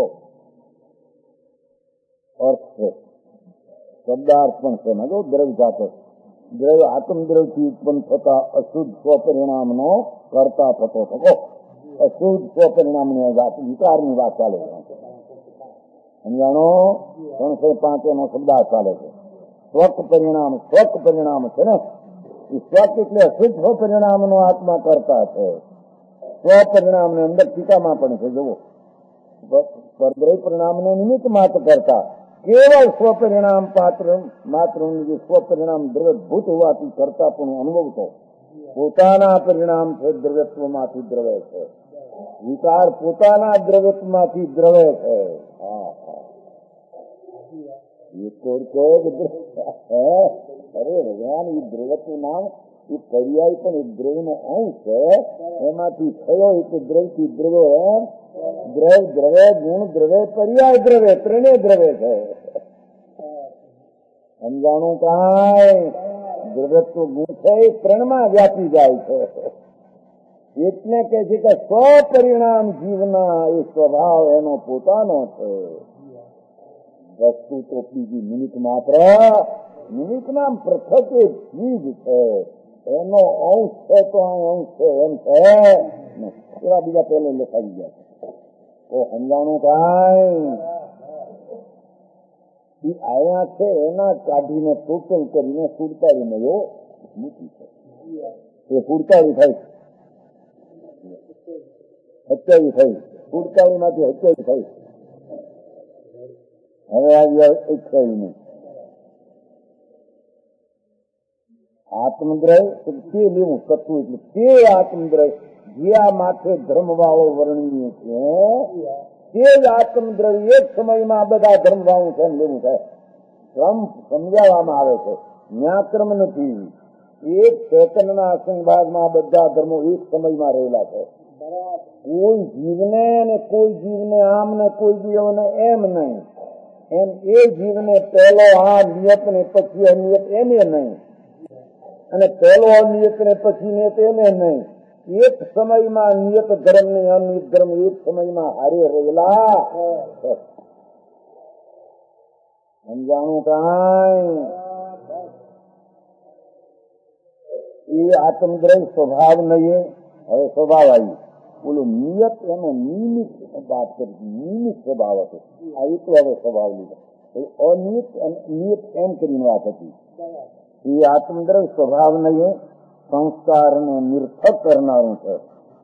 અર્થ છે શબ્દાર્થ પણ છે ને જો દ્રવ્ય જાત દ્રવ્ય આત્મદ્રવ્યથી ઉત્પન્ન થતા અશુદ્ધ સ્વપરિણામનો કરતા થતો થતો અશુદ્ધ સ્વપરિણામની વાત વિચારની વાત ચાલે છે. સમજાણો 305 એનો શબ્દાર્થ ચાલે છે. સ્વક પરિણામ છે ને એ સ્વક એટલે અશુદ્ધ સ્વપરિણામ નો આત્મા કરતા છે. સ્વપરિણામ ને અંદર ટીકામાં પણ છે જુઓ પરદ્રવ્ય પરિણામ ને નિમિત્ત માત્ર કરતા કેવળ સ્વપરિણામ પાત્ર માત્ર જે સ્વપરિણામ દ્રવ્યભૂત હોવાથી કરતા પણ અનુભવતો પોતાના પરિણામ છે દ્રવ્યત્વમાંથી દ્રવ્ય છે. વિચાર પોતાના દ્રવ્યત્વમાંથી દ્રવ્ય છે. અરે ભગવાન એ દ્રવ્યનું નામ એ પર્યાય પણ એક દ્રવ્યનો અંશ છે. એમાંથી થયો એટલે દ્રવ્યથી દ્રવ્ય દ્રવ્ય ગુણ દ્રવ્ય પર્યાય દ્રવ્ય ત્રણેય દ્રવ્ય છે. સમજાણું કાંઈ? દ્રવ્યત્વ ગુણ છે એ ત્રણમાં વ્યાપી જાય છે. એટલે કે છે કે સ્વપરિણામ જીવના એ સ્વભાવ એનો પોતાનો છે. વસ્તુ તો બીજી નિમિત્ત માત્ર નિમિત્તના પૃથક એ ચીજ છે. એનો અંશ છે તો આ અંશ છે એમ છે એવા બીજા પહેલે લખાઈ ગયા તો સમજાણું કાંઈ? આયા છે એના કાઢીને ટોટલ કરીને સુડતાળીને એવો મૂકી છે. એ સુડતાળી થઈ 27 થઈ સુડતાળીમાંથી 27 થઈ હવે આવી 21 આત્મદ્રવ્ય તે લેવું કરતું એટલે તે આત્મદ્રવ્ય જે આ માથે ધર્મ વાળો વર્ણનીય છે તે જ આત્મદ્રવ્ય એક સમયમાં બધા ધર્મ વાળું છે લેવું છે. ક્રમ સમજાવવામાં આવે છે. ન્યાક્રમ નથી. એક ચેતનના સંભાગમાં બધા ધર્મો એક સમયમાં રહેલા છે. કોઈ જીવને ને કોઈ જીવને આમ ને કોઈ જીવને એમ નહીં. એમ એ જીવને પહેલો આ નિયત ને પછી અનિયત એને નહીં અને પહેલો અનિયત ને પછી નિયત એને નહીં. એક સમયમાં નિયત ધર્મ ને અનિયત ધર્મ એક સમયમાં હારે રહેલા. સમજાણું કાંઈ? એ આત્મદ્રવ્ય સ્વભાવ નહીં. હવે સ્વભાવ આવી બોલો નિયત એનો નિયમિત વાત કરી, નિયમિત સ્વભાવ હતો. આ એટલો હવે સ્વભાવ લીધો. અનિયત નિયત એમ કરીને વાત હતી. એ આત્મદ્રવ્ય સ્વભાવ નહીં, સંસ્કારને નિર્થક કરનારું છે.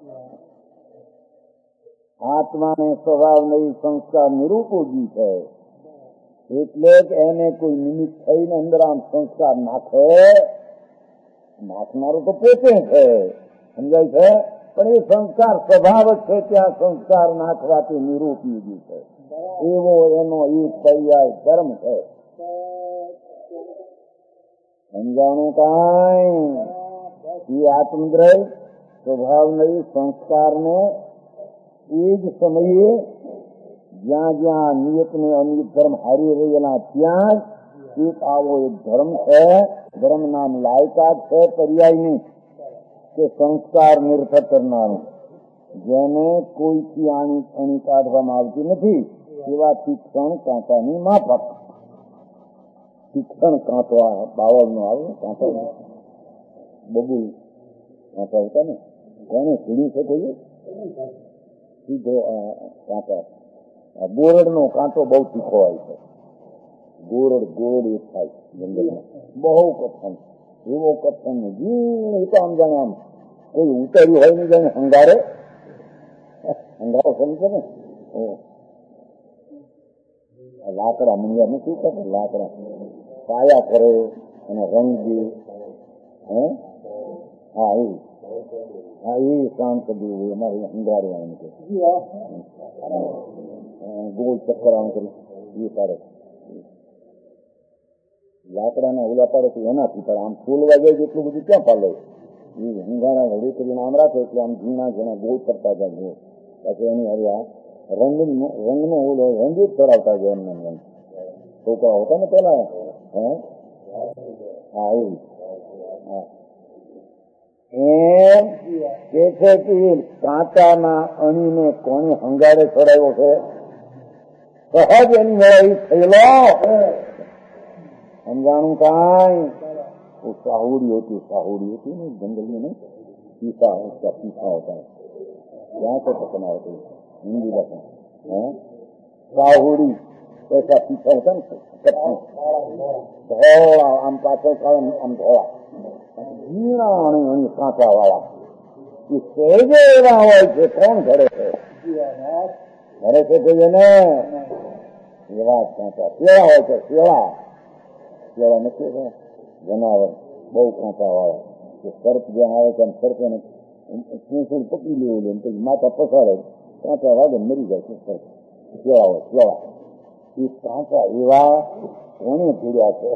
આત્માને સ્વભાવ નહીં, સંસ્કાર નિરૂપોગી છે. એટલે જ એને કોઈ નિમિત્ત થઈને અંદર આમ સંસ્કાર નાખનારું તો પોતે છે, સમજાય છે. પણ એ સંસ્કાર સ્વભાવ જ છે, ત્યાં સંસ્કાર નાખવાથી નિરૂપયોગી છે. એવો એનો એક પર્યાય ધર્મ છે. સમજાણું કાંઈ? એ આત્મદ્રવ્ય સ્વભાવ નહીં, સંસ્કારને એ જ સમયે જ્યાં જ્યાં નિયત ને અનિયત ધર્મ હારી રહેલા ત્યાં જ એક આવો એક ધર્મ છે. ધર્મ નામ લાયકાત છે પર્યાયની, કે સંસ્કાર નિર્થક કરનારું, જેને કોઈથી અણી કાઢવામાં આવતી નથી. એવા તીક્ષણ કાંટાની માફક. તીક્ષણ કાંટો બાવળ નો આવે, કાંટો બબુલ કાંટો આવતા ને, કોને સીડી છે કોઈ સીધો કાંટા. બોરડ નો કાંટો બહુ તીખો હોય છે. ગોરડ ગોળ એક થાય જંગલમાં, બહુ કથન, એવો કથન જી તો આમ જાણે આમ કોઈ ઉતર્યું હોય ને જાણે હંગારો સમજે ને. લાકડા મંગિયા શું કરે, લાકડા પાયા કરે અને રંગ દે. હા એ શાંત દેવું અમારે હંગારું આમ કે ગોળ ચક્કર આમ કરી એ પાડે. લાકડાના ઓલા પાડે તો એનાથી પડે. આમ ફૂલવા જાય એટલું બધું ક્યાં પાડે? એ હંગારા હળી કરીને આમ રાખે એટલે આમ ઝીણા ઝીણા ગોળ કરતા જાય. પછી એની હવે આ રંગનો ઓલો રંગ જ ચડાવતા જાય એમને રંગ. છોકરા હોતા ને પેલા, હા એવું. એમ કે છે કે કાંટાના અણીને કોને હંગારે ચડાવ્યો છે? સહજ એની મેળા થયેલો. સમજાણું કાંઈ? સાહુડી હતી ને જંગલની ને પીસા હોતા ત્યાં તો પસંદ આવતું હિન્દી ભાષા. સાહુડી ऐसा पीछा होता ने धोला आम पाछળ કાળા આમ ધોળા ઝીણા અણી કાંટા વાળા એ સહેજે એવા હોય છે. કોણ ઘરે છે? ઘરે છે કોઈ ને એવા કાંટા કેળા હોય છે. કેળા નથી જનાવર બહુ કાંટા વાળા. સર્પ જ્યાં આવે ત્યાં સર્પ એને ચૂંસણ પકડી લેવું લે પછી માથા પસાડે કાંટા વાગે મરી જાય છે સર્પ. કેળા હોય કેળા એ કાંટા એવા કોને પીડ્યા છે?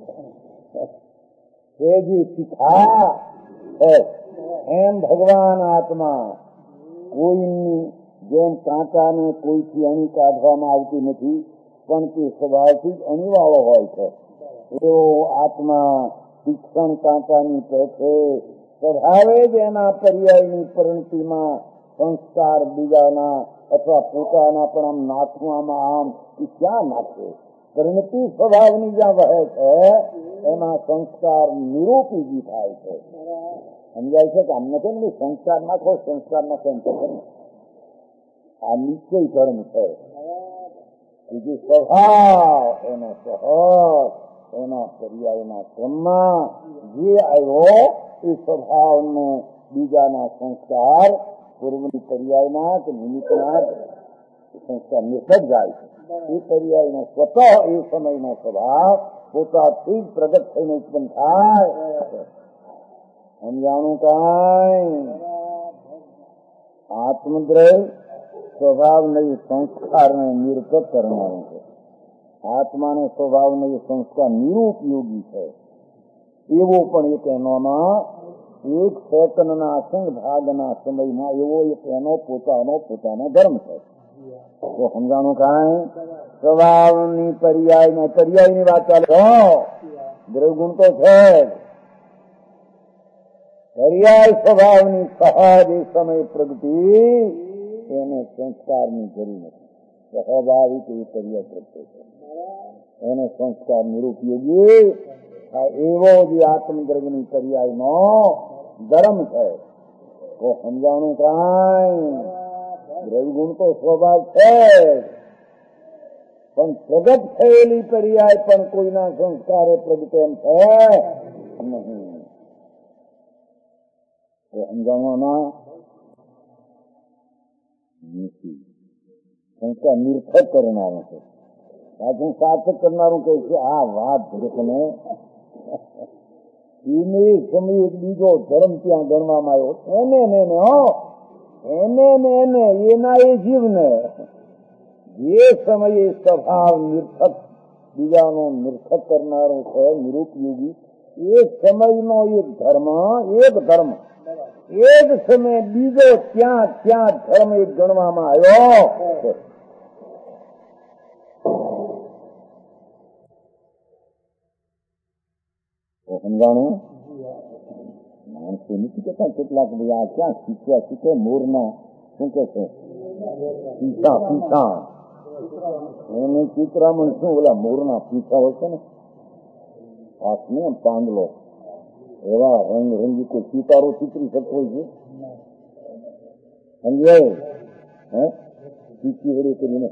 તેજી શીખા છે. એમ ભગવાન આત્મા કોઈની જેમ કાંટાને કોઈથી અણી કાઢવામાં આવતી નથી, પણ તે સ્વભાવથી જ અણીવાળો હોય છે. એવો આત્મા તીક્ષણ કાંટાની પેઠે સ્વભાવે જ એના પર્યાયની પરિણતિમાં સંસ્કાર બીજાના અથવા પોતાના પણ આમ નાખવામાં આમ એ ક્યાં નાખે? પરિણતિ સ્વભાવની જ્યાં વહે છે એમાં સંસ્કાર નિરૂપીજી થાય છે. સમજાય છે કે આમ નથી ને સંસ્કાર નાખો એમ છે ને. આ નિશ્ચય ધર્મ છે. બીજું સ્વભાવ એનો સહજ એના પર્યાયના ક્રમમાં જે આવ્યો એ સ્વભાવને બીજાના સંસ્કાર પૂર્વની પર્યાયના કે નિમિત્તના સંસ્કાર નિર્થક જાય છે. એ પર્યાયનો સ્વતઃ એ સમયનો સ્વભાવ પોતાથી જ પ્રગટ થઈને ઉત્પન્ન થાય. સમજાણું કાંઈ? આત્મદ્રવ્ય સ્વભાવ નહીં સંસ્કારને નિર્થક કરનારું છે. આત્માને સ્વભાવ નહીં સંસ્કાર નિરૂપયોગી છે. એવો પણ એક એનોમાં એક સેકન્ડના અસંગ ભાગના સમયમાં એવો એક એનો પોતાનો ધર્મ છે. તો સમજાણું કાંઈ? સ્વભાવની પર્યાયની વાત ચાલે. દ્રવગુણ તો છે. પર્યાય સ્વભાવની સહજ એ સમય પ્રગતિ એને સંસ્કારની જરૂર નથી. સ્વાભાવિક એ પર્યાય પ્રગટે છે. એને સંસ્કાર નિરૂપયોગી એવો જે આત્મદ્રવ્યની પર્યાયનો ધર્મ છે. તો સમજાણું કાંઈ દ્રવ્યગુણ તો સ્વભાવ છે, પણ પ્રગટ થયેલી પર્યાય પણ કોઈના સંસ્કારે પ્રગટે એમ છે નહીં. એ સમજાણવાના નથી. સંસ્કાર નિર્થક કરનારું છે. સાચું સાર્થક કરનારું કહે છે આ વાત ધ્રુકને એને સમય એક બીજો ધર્મ ત્યાં ગણવામાં આવ્યો. એને એના એ જીવને જે સમયે સ્વભાવ નિર્થક બીજાનો નિર્થક કરનારો છે નિરુપયોગી, એ સમયનો એક ધર્મ એ જ સમયે બીજો ત્યાં ધર્મ એક ગણવામાં આવ્યો. સમજાણું? માણસો નથી કેતા કેટલાક ભાઈ આ ક્યાં શીખે મોરના શું કે છે પીછા એને ચિત્રામણ શું ઓલા મોરના પીછા હોય છે ને હાથને પાંદલો એવા રંગી કોઈ સિતારો ચિત્રી શકતો હોય છે સમજાય હે પીછી વડે કરીને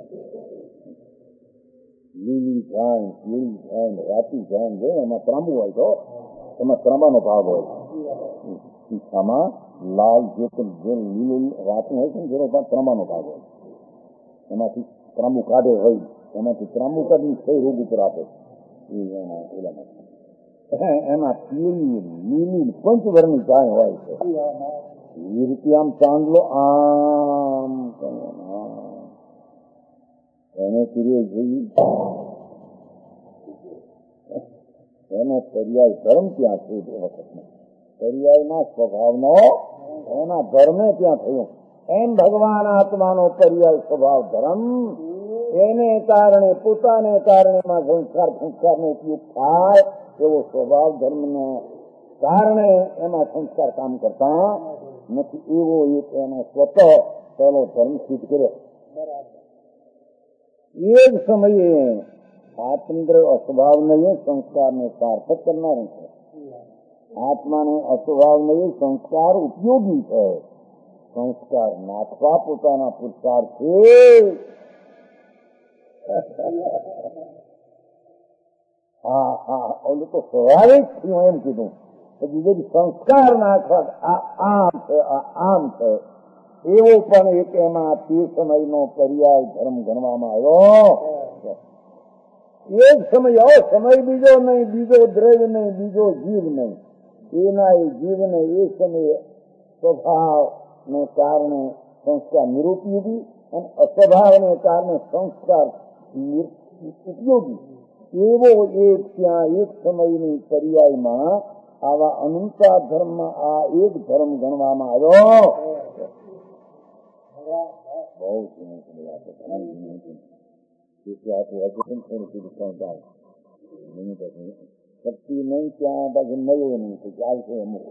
લીલી જાય રાતી જાય એમાં ત્રાંબુ હોય તો એમાં ત્રાંબાનો ભાગ હોય. પીછામાં લાલ જે લીલું રાતું હોય છે ને જેનો ભાગ ત્રાંબાનો ભાગ હોય, એમાંથી ત્રાંબુ કાઢે હોય, એમાંથી ત્રાંબુ કાઢી કઈ રોગ ઉપર આપે એમાં પીળી લીલી પંચવર્ણની ગાય હોય છે. એ રીતે આમ ચાંદલો આમ એને પીરીએ જોઈ એનો પર્યાય ધર્મ ત્યાં છે. એ વખતમાં પર્યાયના સ્વભાવનો એના ધર્મે ત્યાં થયો. એમ ભગવાન આત્માનો પર્યાય સ્વભાવ ધર્મ એને કારણે પોતાને કારણેમાં સંસ્કારનો ઉપયોગ થાય એવો સ્વભાવ ધર્મને કારણે એમાં સંસ્કાર કામ કરતા નથી. એવો એક એનો સ્વતઃ પહેલો ધર્મ સિદ્ધ કર્યો. એ જ સમયે આત્મદ્ર અસ્વભાવ નહીં સંસ્કારને સાર્થક કરનારું છે. આત્માને અસ્વભાવ નહીં સંસ્કાર ઉપયોગી છે. સંસ્કાર નાખવા પોતાના પુરુષાર્થ છે. ઓલું તો સ્વાભાવિક થયું એમ કીધું. પછી સંસ્કાર નાખવા આમ છે એવો પણ એક એમાં તે સમયનો પર્યાય ધર્મ ગણવામાં આવ્યો. એ જ સમય બીજો નહીં, બીજો દ્રવ્ય નહીં, બીજો જીવ નહીં. એના એ જીવને એ સમયે સ્વભાવને કારણે સંસ્કાર નિરુપયોગી અને અસ્વભાવને કારણે સંસ્કાર ઉપયોગી એવો એક ત્યાં એક સમયની પર્યાયમાં આવા અનંતા ધર્મ આ એક ધર્મ ગણવામાં આવ્યો. બહુ શક્તિ નહીં ત્યાં બાજુ મળ્યો નહીં તો ચાલશે અમુક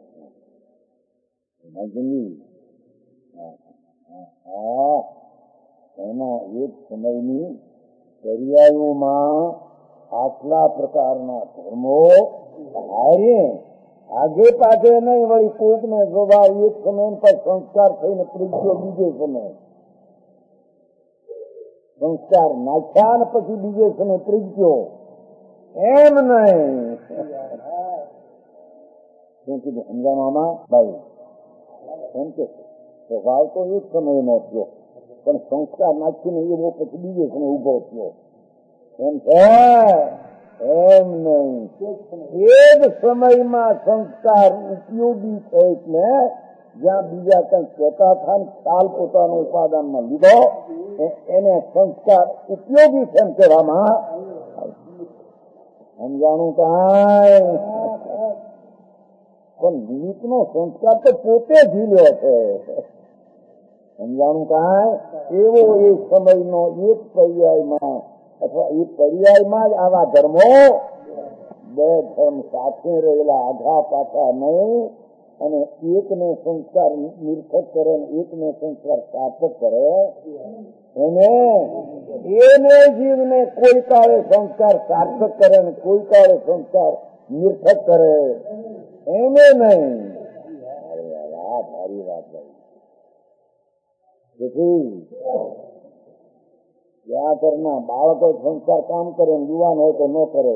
એના એક સમયની પર્યાયોમાં આટલા પ્રકારના ધર્મો આગે પાછે નહીં વળી કોક ને સ્વભાવ એક સમય પર સંસ્કાર થઈને પ્રગટ્યો બીજે સમય સંસ્કાર નાખ્યા ને પછી બીજે સમય પ્રગટ્યો એમ નહીં. શું કીધું સમજાવવામાં ભાઈ? એમ કે સ્વભાવ તો એક સમય નો થયો પણ સંસ્કાર નાખીને એવો પછી બીજે સમય ઉભો થયો એમ છે. એમ નહીં, એ જ સમયમાં સંસ્કાર ઉપયોગી છે. એટલે જ્યાં બીજા કંઈક કહેતા થાય ને ખ્યાલ પોતાનો ઉપાદાનમાં લીધો એને સંસ્કાર ઉપયોગી છે એમ કહેવામાં. સમજાણું કાંઈ? પણ વિવેકનો સંસ્કાર તો પોતે ઝીલ્યો છે. સમજાણું કાંઈ? એવો એ સમયનો એક પર્યાયમાં અથવા એ પર્યાયમાં જ આવા ધર્મો બે ધર્મ સાથે રહેલા આઘા પાછા નહીં અને એકને સંસ્કાર નિર્થક કરે ને એકને સંસ્કાર સાર્થક કરે એને જીવને કોઈ કાળે સંસ્કાર સાર્થક કરે ને કોઈ કાળે સંસ્કાર નિર્થક કરે એને નહીં. આ ભારી વાત ભાઈ. તેથી જ્યાં ઘરના બાળકો સંસ્કાર કામ કરે, યુવાન હોય તો ન કરે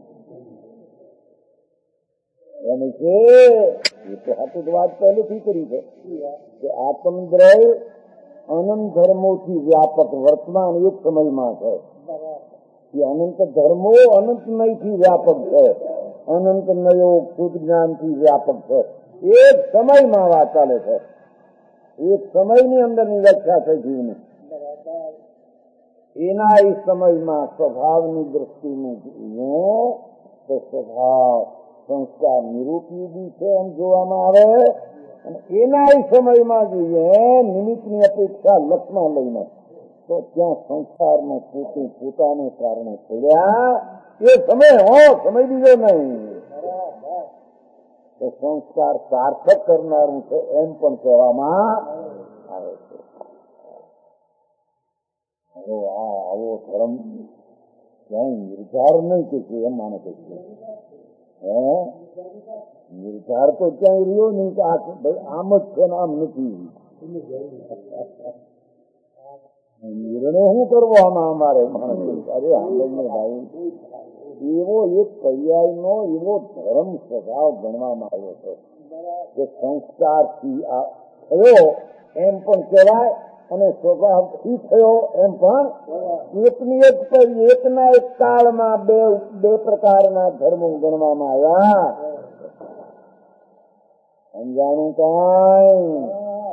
એની છે. એ તો હાથું વાત પહેલેથી કરી છે કે આત્મદ્રય અનંત ધર્મોથી વ્યાપક વર્તમાન એક સમયમાં છે. એ અનંત ધર્મો અનંતમયથી વ્યાપક છે. અનંત નયો શુદ્ધ જ્ઞાનથી વ્યાપક છે. એક સમયમાં વાત ચાલે છે. એક સમયની અંદરની વ્યાખ્યા છે જીવની. એના એ સમયમાં સ્વભાવની દ્રષ્ટિને જોઈએ તો સ્વભાવ સંસ્કાર નિરૂપયોગી છે એમ જોવામાં આવે. અને એના એ સમયમાં જોઈએ નિમિત્તની અપેક્ષા લક્ષમાં લઈને તો ત્યાં સંસારને પોતે પોતાને કારણે પડ્યા. એ સમય સમય બીજો નહીં. તો સંસ્કાર સાર્થક કરનારું છે એમ પણ કહેવામાં આવે છે. આવો ધર્મ ક્યાંય નિર્ધાર નહીં કે છે એમ માને કે છે. નિર્ધાર તો ક્યાંય રહ્યો નહીં કે ભાઈ આમ જ છે ને આમ નથી. નિર્ણય શું કરવો આમાં અમારે માણસ? અરે આનંદ ભાઈ, એવો એક પર્યાયનો એવો ધર્મ સ્વભાવ ગણવામાં આવ્યો છે કે સંસ્કારથી આ થયો એમ પણ કહેવાય અને સ્વભાવથી થયો એમ પણ. એકની એકના એક કાળમાં બે પ્રકારના ધર્મો ગણવામાં આવ્યા. સમજાણું કાંઈ?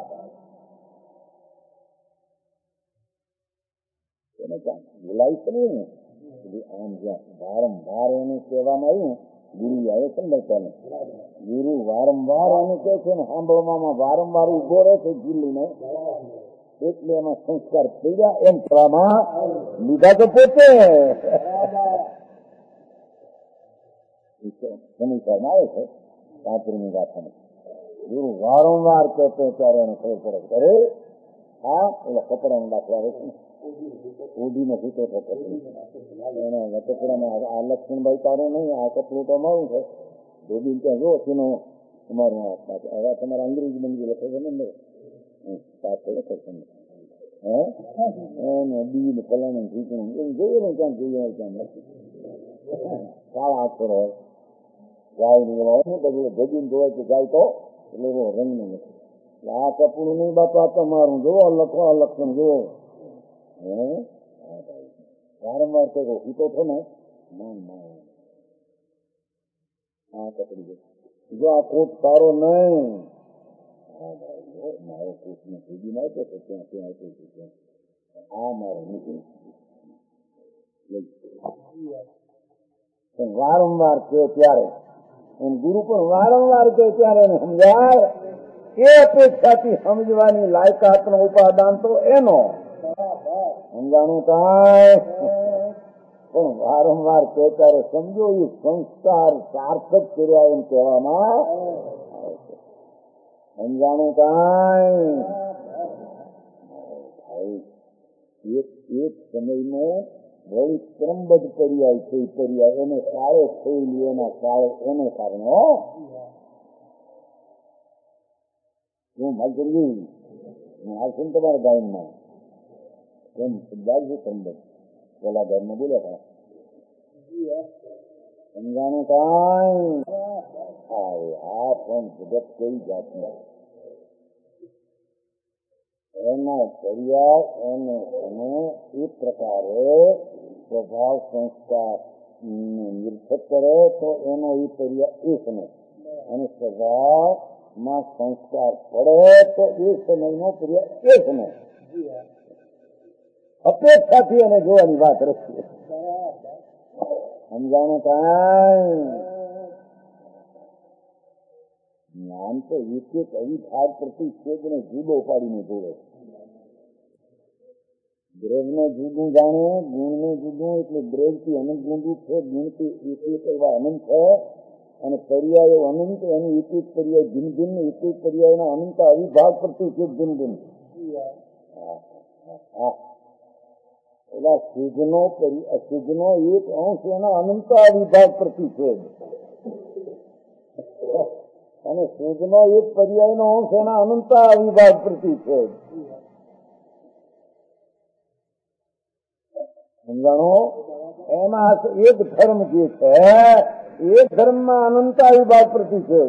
બોલાય છે ને આમ જ્યાં વારંવાર એને કહેવામાં આવ્યું ગુરુ આવે છે ને બધાને. ગુરુ વારંવાર એને કહે છે ને સાંભળવામાં વારંવાર ઉભો રહે છે જીલીને, એટલે એમાં સંસ્કાર થઈ ગયા એમ થવામાં લીધા તો પોતે સમીક્ષામાં આવે છે. પાંચમી વાતને ગુરુ વારંવાર કહેતો ત્યારે એને ખબર પડે અરે હા ઓલા કપડાનો દાખલા રહે છે ઓઢી નથી તો એના કપડામાં આ લક્ષ્મણભાઈ તારું નહીં, આ કપડું તો અમારું છે. ધોબી ત્યાં જો તેનો તમારું હવે તમારા અંગ્રેજી બંધી લખે છે ને સાથે લખે છે બી ને ફલાણું ઠીકણું એમ જોઈએ ને ક્યાંક જોઈએ હોય ત્યાં લખી કાળા અક્ષર હોય. ગાય ને એવા હોય ને બધું ભોગીને જોવાય તો જાય તો એટલે એવો રંગ નું નથી. આ કપડું નહીં બાપા તમારું જોવો લખો લક્ષણ જોવો. વારંવાર કહો હીતો છો ને આ કપડી જો આ કોટ તારો નહીં. મારો કોટ ને ભેગી ના આપ્યો છે ત્યાં ત્યાં આપ્યો છે ત્યાં આ મારો નથી. વારંવાર કહે ત્યારે એમ ગુરુ પણ વારંવાર કહે ત્યારે એને સમજાય. એ અપેક્ષાથી સમજવાની લાયકાતનો ઉપાદાન તો એનો સમજાણું થાય. પણ વારંવાર કહે ત્યારે સમજો એ સંસ્કાર સાર્થક કર્યા એમ કહેવામાં આવે છે. સમજાણું થાય. એક સમયનો બહુ ક્રમબદ્ધ પર્યાય છે. પર્યાય એને કાળે થયેલી એના કાળે એને કારણે હું માલચંદી આવશે ને તમારા ગાયનમાં એમ સમજાય છે. ક્રમબદ્ધ પેલા ઘરમાં બોલ્યા હતા સમજાણું કાંઈ. આ પણ જગત કઈ જાતનું એના પર્યાય એને અને એ પ્રકારે સ્વભાવ સંસ્કાર નિર્થક કરે તો એનો એ પર્યાય એ સમય અને સ્વભાવમાં સંસ્કાર પડે તો એ સમયનો પર્યાય એ સમય. અપેક્ષાથી એને જોવાની વાત રખીએ. સમજાણું કાંઈ. જ્ઞાન તો એક એક અવિભાગ પ્રતિષેધને જુદો પાડીને જોડે. દ્રવ્યને જુદું જાણે, ગુણને જુદું, એટલે દ્રવ્યથી અનંત જુદું છે, ગુણથી એક એક એવા અનંત છે અને પર્યાયો અનંત એનું એક એક પર્યાય ભિન્ન ભિન્ન, એક એક પર્યાયના અનંત અવિભાગ પ્રતિષેધ ભિન્ન ભિન્ન. એલા શુદ્ધનો એક અંશ એના અનંત અવિભાગ પ્રતિષેધ. અને શોધનો એક પર્યાયનો અંશ એના અનંતા વિભાગ પ્રતિ છે. સમજાણો? એમાં એક ધર્મ જે છે એ ધર્મમાં અનંતા વિભાગ પ્રતિ છે.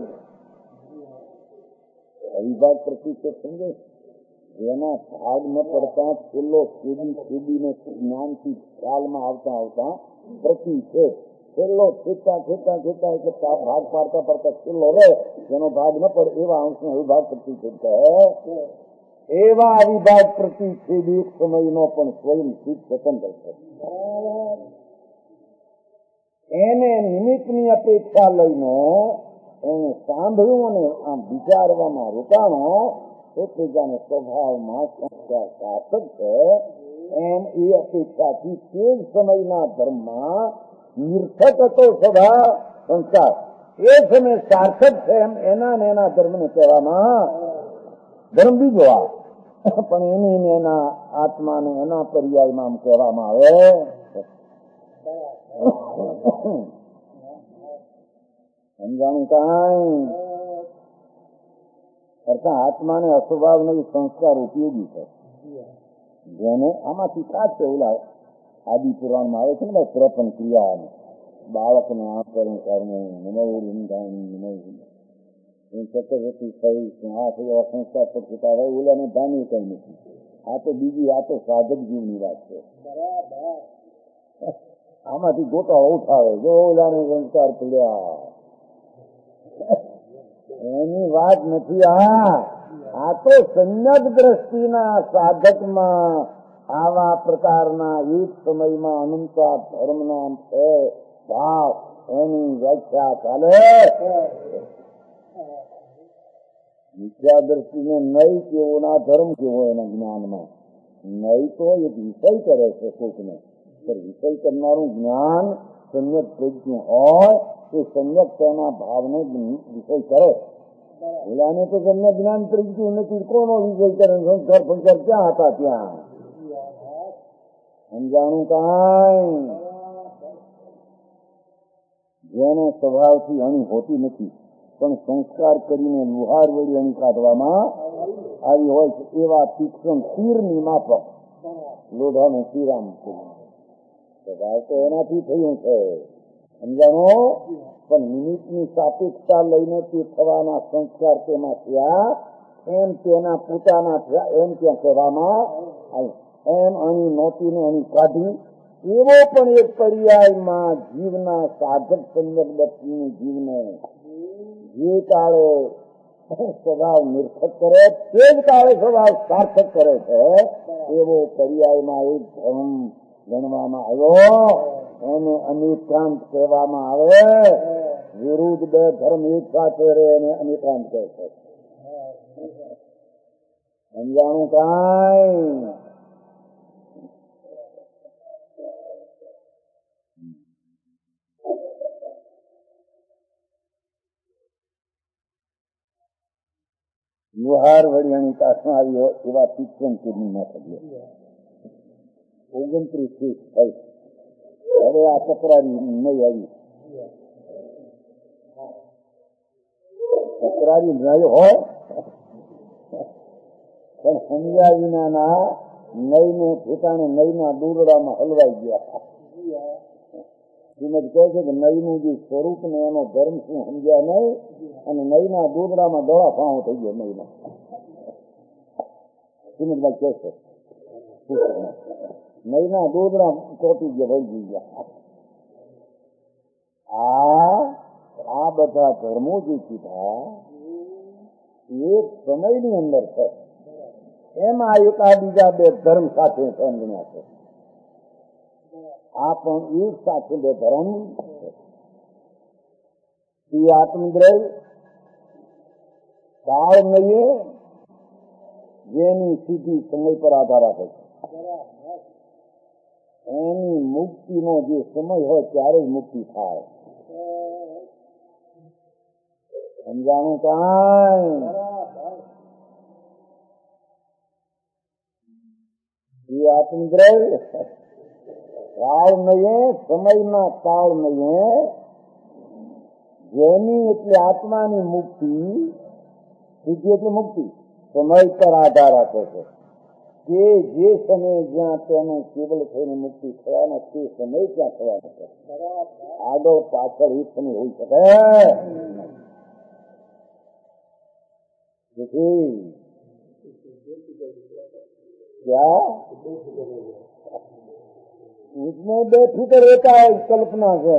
વિભાગ પ્રતિ છે સમજે? જેના ભાગ ન પડતા છેલ્લો છેદીને જ્ઞાનથી ખ્યાલમાં આવતા આવતા પ્રતિ છે. છેલ્લો ખેતા એટલે ભાગ પાડતા પડતા છેલ્લો રહે, જેનો ભાગ ન પડે એવા અંશનો વિભાગ પ્રતિ છે. એવા વિભાગ પ્રતિછેદ એક સમયનો પણ સ્વયં સિદ્ધ સ્વતંત્ર છે. એને નિમિત્તની અપેક્ષા લઈને એને સાંભળ્યું અને આમ વિચારવામાં રોકાણો એટલે જાણે સ્વભાવમાં સંસ્કાર સાર્થક છે. એમ એ અપેક્ષાથી તે જ સમયના ધર્મમાં નિર્થક હતો સ્વભાવ સંસ્કાર, એ સમય સાર્થક છે. એમ એના ધર્મને કહેવામાં ધર્મ બીજો આ, પણ એની એના આત્માને એના પર્યાયમાં આમ કહેવામાં આવે. સમજાણું કાંઈ? કરતા આત્માને અસ્વભાવ નહીં સંસ્કાર ઉપયોગી છે. જેને આમાંથી સાચે ઓલા આદિ પુરાણમાં આવે છે ને પ્રપન ક્રિયા, બાળકને આકરણ કરવું, ચક્રવર્તી થઈ આ થઈ સંસ્કાર પડતા હોય ઓલાને ભાની કઈ નથી. આ તો બીજી, આ તો સાધક જીવની વાત છે. આમાંથી ગોટા ઉઠાવે જો ઓલાને સંસ્કાર પડ્યા એની વાત નથી. આ તો સંયત દ્રષ્ટિના સાધકમાં આવા પ્રકારના એક સમયમાં અનંતા ધર્મના છે ભાવ, એની વ્યાખ્યા ચાલે. મિથ્યા દ્રષ્ટિને નહી કેવો ના ધર્મ કેવો એના જ્ઞાનમાં નહી તો એક વિષય કરે છે કોકને, વિષય કરનારું જ્ઞાન સંયત પ્રજ્ઞ હોય તો સંયત તેના ભાવને વિષય કરે. ઓલાને તો તમને જ્ઞાન પ્રજ્ઞ નથી, કોનો વિષય કરે? સંસ્કાર સંસ્કાર ક્યાં હતા ત્યાં? સમજાણું કાંઈ? જેને સ્વભાવથી અણી હોતી નથી પણ સંસ્કાર કરીને લુહાર વળી અણી કાઢવામાં આવી હોય છે, એવા તીક્ષ્ણ તીરની માફક લોઢાનું તીરામ સ્વભાવ તો એનાથી થયું છે. સમજાણો? પણ નિમિત્તની સાપેક્ષતા લઈને તે થવાના સંસ્કાર તેમાં થયા, એમ તેના પોતાના થયા એમ ત્યાં કહેવામાં આવે. એમ અણી નોતીને અણી કાઢી એવો પણ એક પર્યાયમાં જીવના સાધક સંયત વ્યક્તિની જીવને જે કાળે સ્વભાવ નિર્થક કરે તે જ કાળે સ્વભાવ સાર્થક કરે છે, એવો પર્યાયમાં એક ધર્મ ગણવામાં આવ્યો. એને અનિકાંત કહેવામાં આવે. વિરુદ્ધ બે ધર્મ એક સાથે રહે એને અનિકાંત કહે છે. સમજાણું કાંઈ? લુહાર વડિયાની કાસમાં આવી હોય એવા તીક્ષ્ણ કિડની ન થશે. 29 થઈ. હવે આ તકરારી નહીં આવી. તકરારી નહીં હોય પણ સમજ્યા વિનાના નહીને ઠેકાણે નહીના દૂરડામાં હલવાઈ ગયા. શ્રીમદ કહે છે કે નહીનું જે સ્વરૂપ ને એનો ધર્મ શું સમજ્યા નહીં, અને નહીના દૂરડામાં દોડા ફાણો થઈ ગયો. નહીના શ્રીમદભાઈ કહે છે નહીના દૂરડા ચોટી ગયા, વહી ગયા. આ બધા ધર્મો જે કીધા એક સમયની અંદર છે. એમાં એકા બીજા બે ધર્મ સાથે સમજ્યા છે. આ પણ એક સાથે બે ધર્મ છે. આત્મદ્રવ્ય કાળ નહીં, જેની સીધી સમય પર આધાર આપે છે. એની મુક્તિનો જે સમય હોય ત્યારે જ મુક્તિ થાય. સમજાણું કાંઈ? એ આત્મદ્રવ્ય કાળ નહીં, સમયના કાળ નહીં, જેની એટલે આત્માની મુક્તિ, સિદ્ધિ એટલે મુક્તિ સમય પર આધાર રાખે છે કે જે સમય જ્યાં તેનું કેવલ થઈને મુક્તિ થવાના તે સમય ક્યાં થવાનો છે. આગળ પાછળ એક સમય હોઈ શકે. क्या उसमें बेफिक्र रहता है, कल्पना से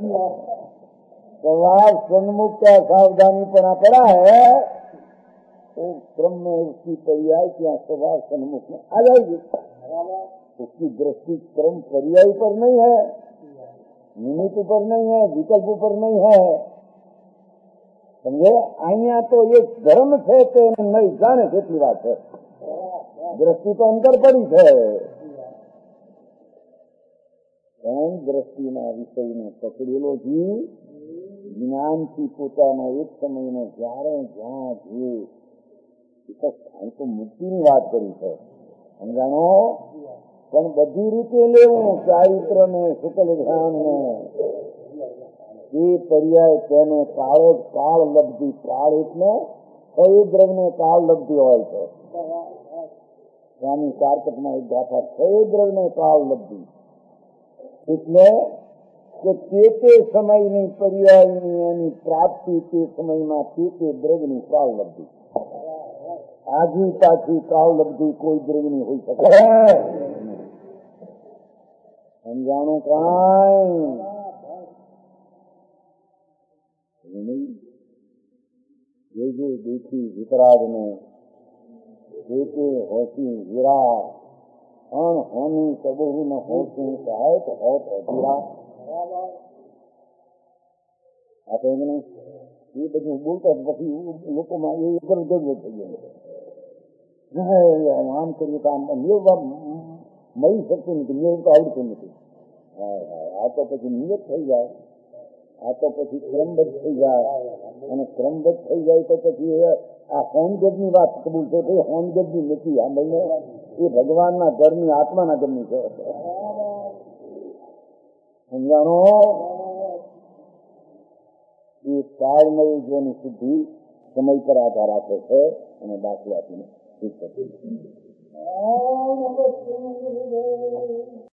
स्वभाव सन्मुख का सावधानी पना पड़ा है तो क्रम में उसकी पर्याय क्या स्वभाव सन्मुख में आ जाएगी. उसकी दृष्टि क्रम पर्याय पर नहीं है, निमित्त पर नहीं है, विकल्प पर नहीं है. समझे. अहिया तो एक धर्म है तो नहीं जाने કેટલી વાત છે. દ્રષ્ટિ તો અંતર પડી છે પણ દ્રષ્ટિના વિષયને પકડેલો જીવ જ્ઞાનથી પોતાના એક સમયનો જ્યારે જ્યાં જે તો મુક્તિની વાત કરી છે. સમજાણો. પણ બધી રીતે લેવું ચારિત્ર ને શુક્લ ધ્યાન ને એ પર્યાય તેને કાળ લબ્ધિ. કાળ એટલે કઈ દ્રવ્યને કાળ લબ્ધિ હોય છે. સ્વામી કારતકમાં એક ગાથા કઈ દ્રવ્યને કાળ લબ્ધિ એટલે કે તે સમયની પર્યાયની એની પ્રાપ્તિ તે સમયમાં તે દ્રવ્યની કાળ લબ્ધિ. આગી પાછી કાળ લબ્ધિ કોઈ દ્રવ્યની હોઈ શકે. સમજાણું કાંઈ જે જે દેખી વિતરાગ ને જે હોતી વીરા અણ હોની કબૂ ન હોતી સહાય તો હોત અધીરા. આપણે એ બધું બોલતા પછી લોકોમાં એ ગરજ થઈ જાય. આમ કરીએ તો આમ મળી શકતું નથી, મેળવું તો આવડતું નથી. આ તો પછી નિયત થઈ જાય, આ તો પછી ક્રમબદ્ધ થઈ જાય અને ક્રમબદ્ધ થઈ જાય તો પછી આ હોમગઢની વાત કબૂલ છે. ભાઈ હોમગઢની નથી, આ બંને એ ભગવાનના ઘરની આત્માના ઘરની છે. સમજાણો. એ કાળમય જેની સિદ્ધિ સમય પર આધાર રાખે છે અને દાખલા આપીને ઠીક છે.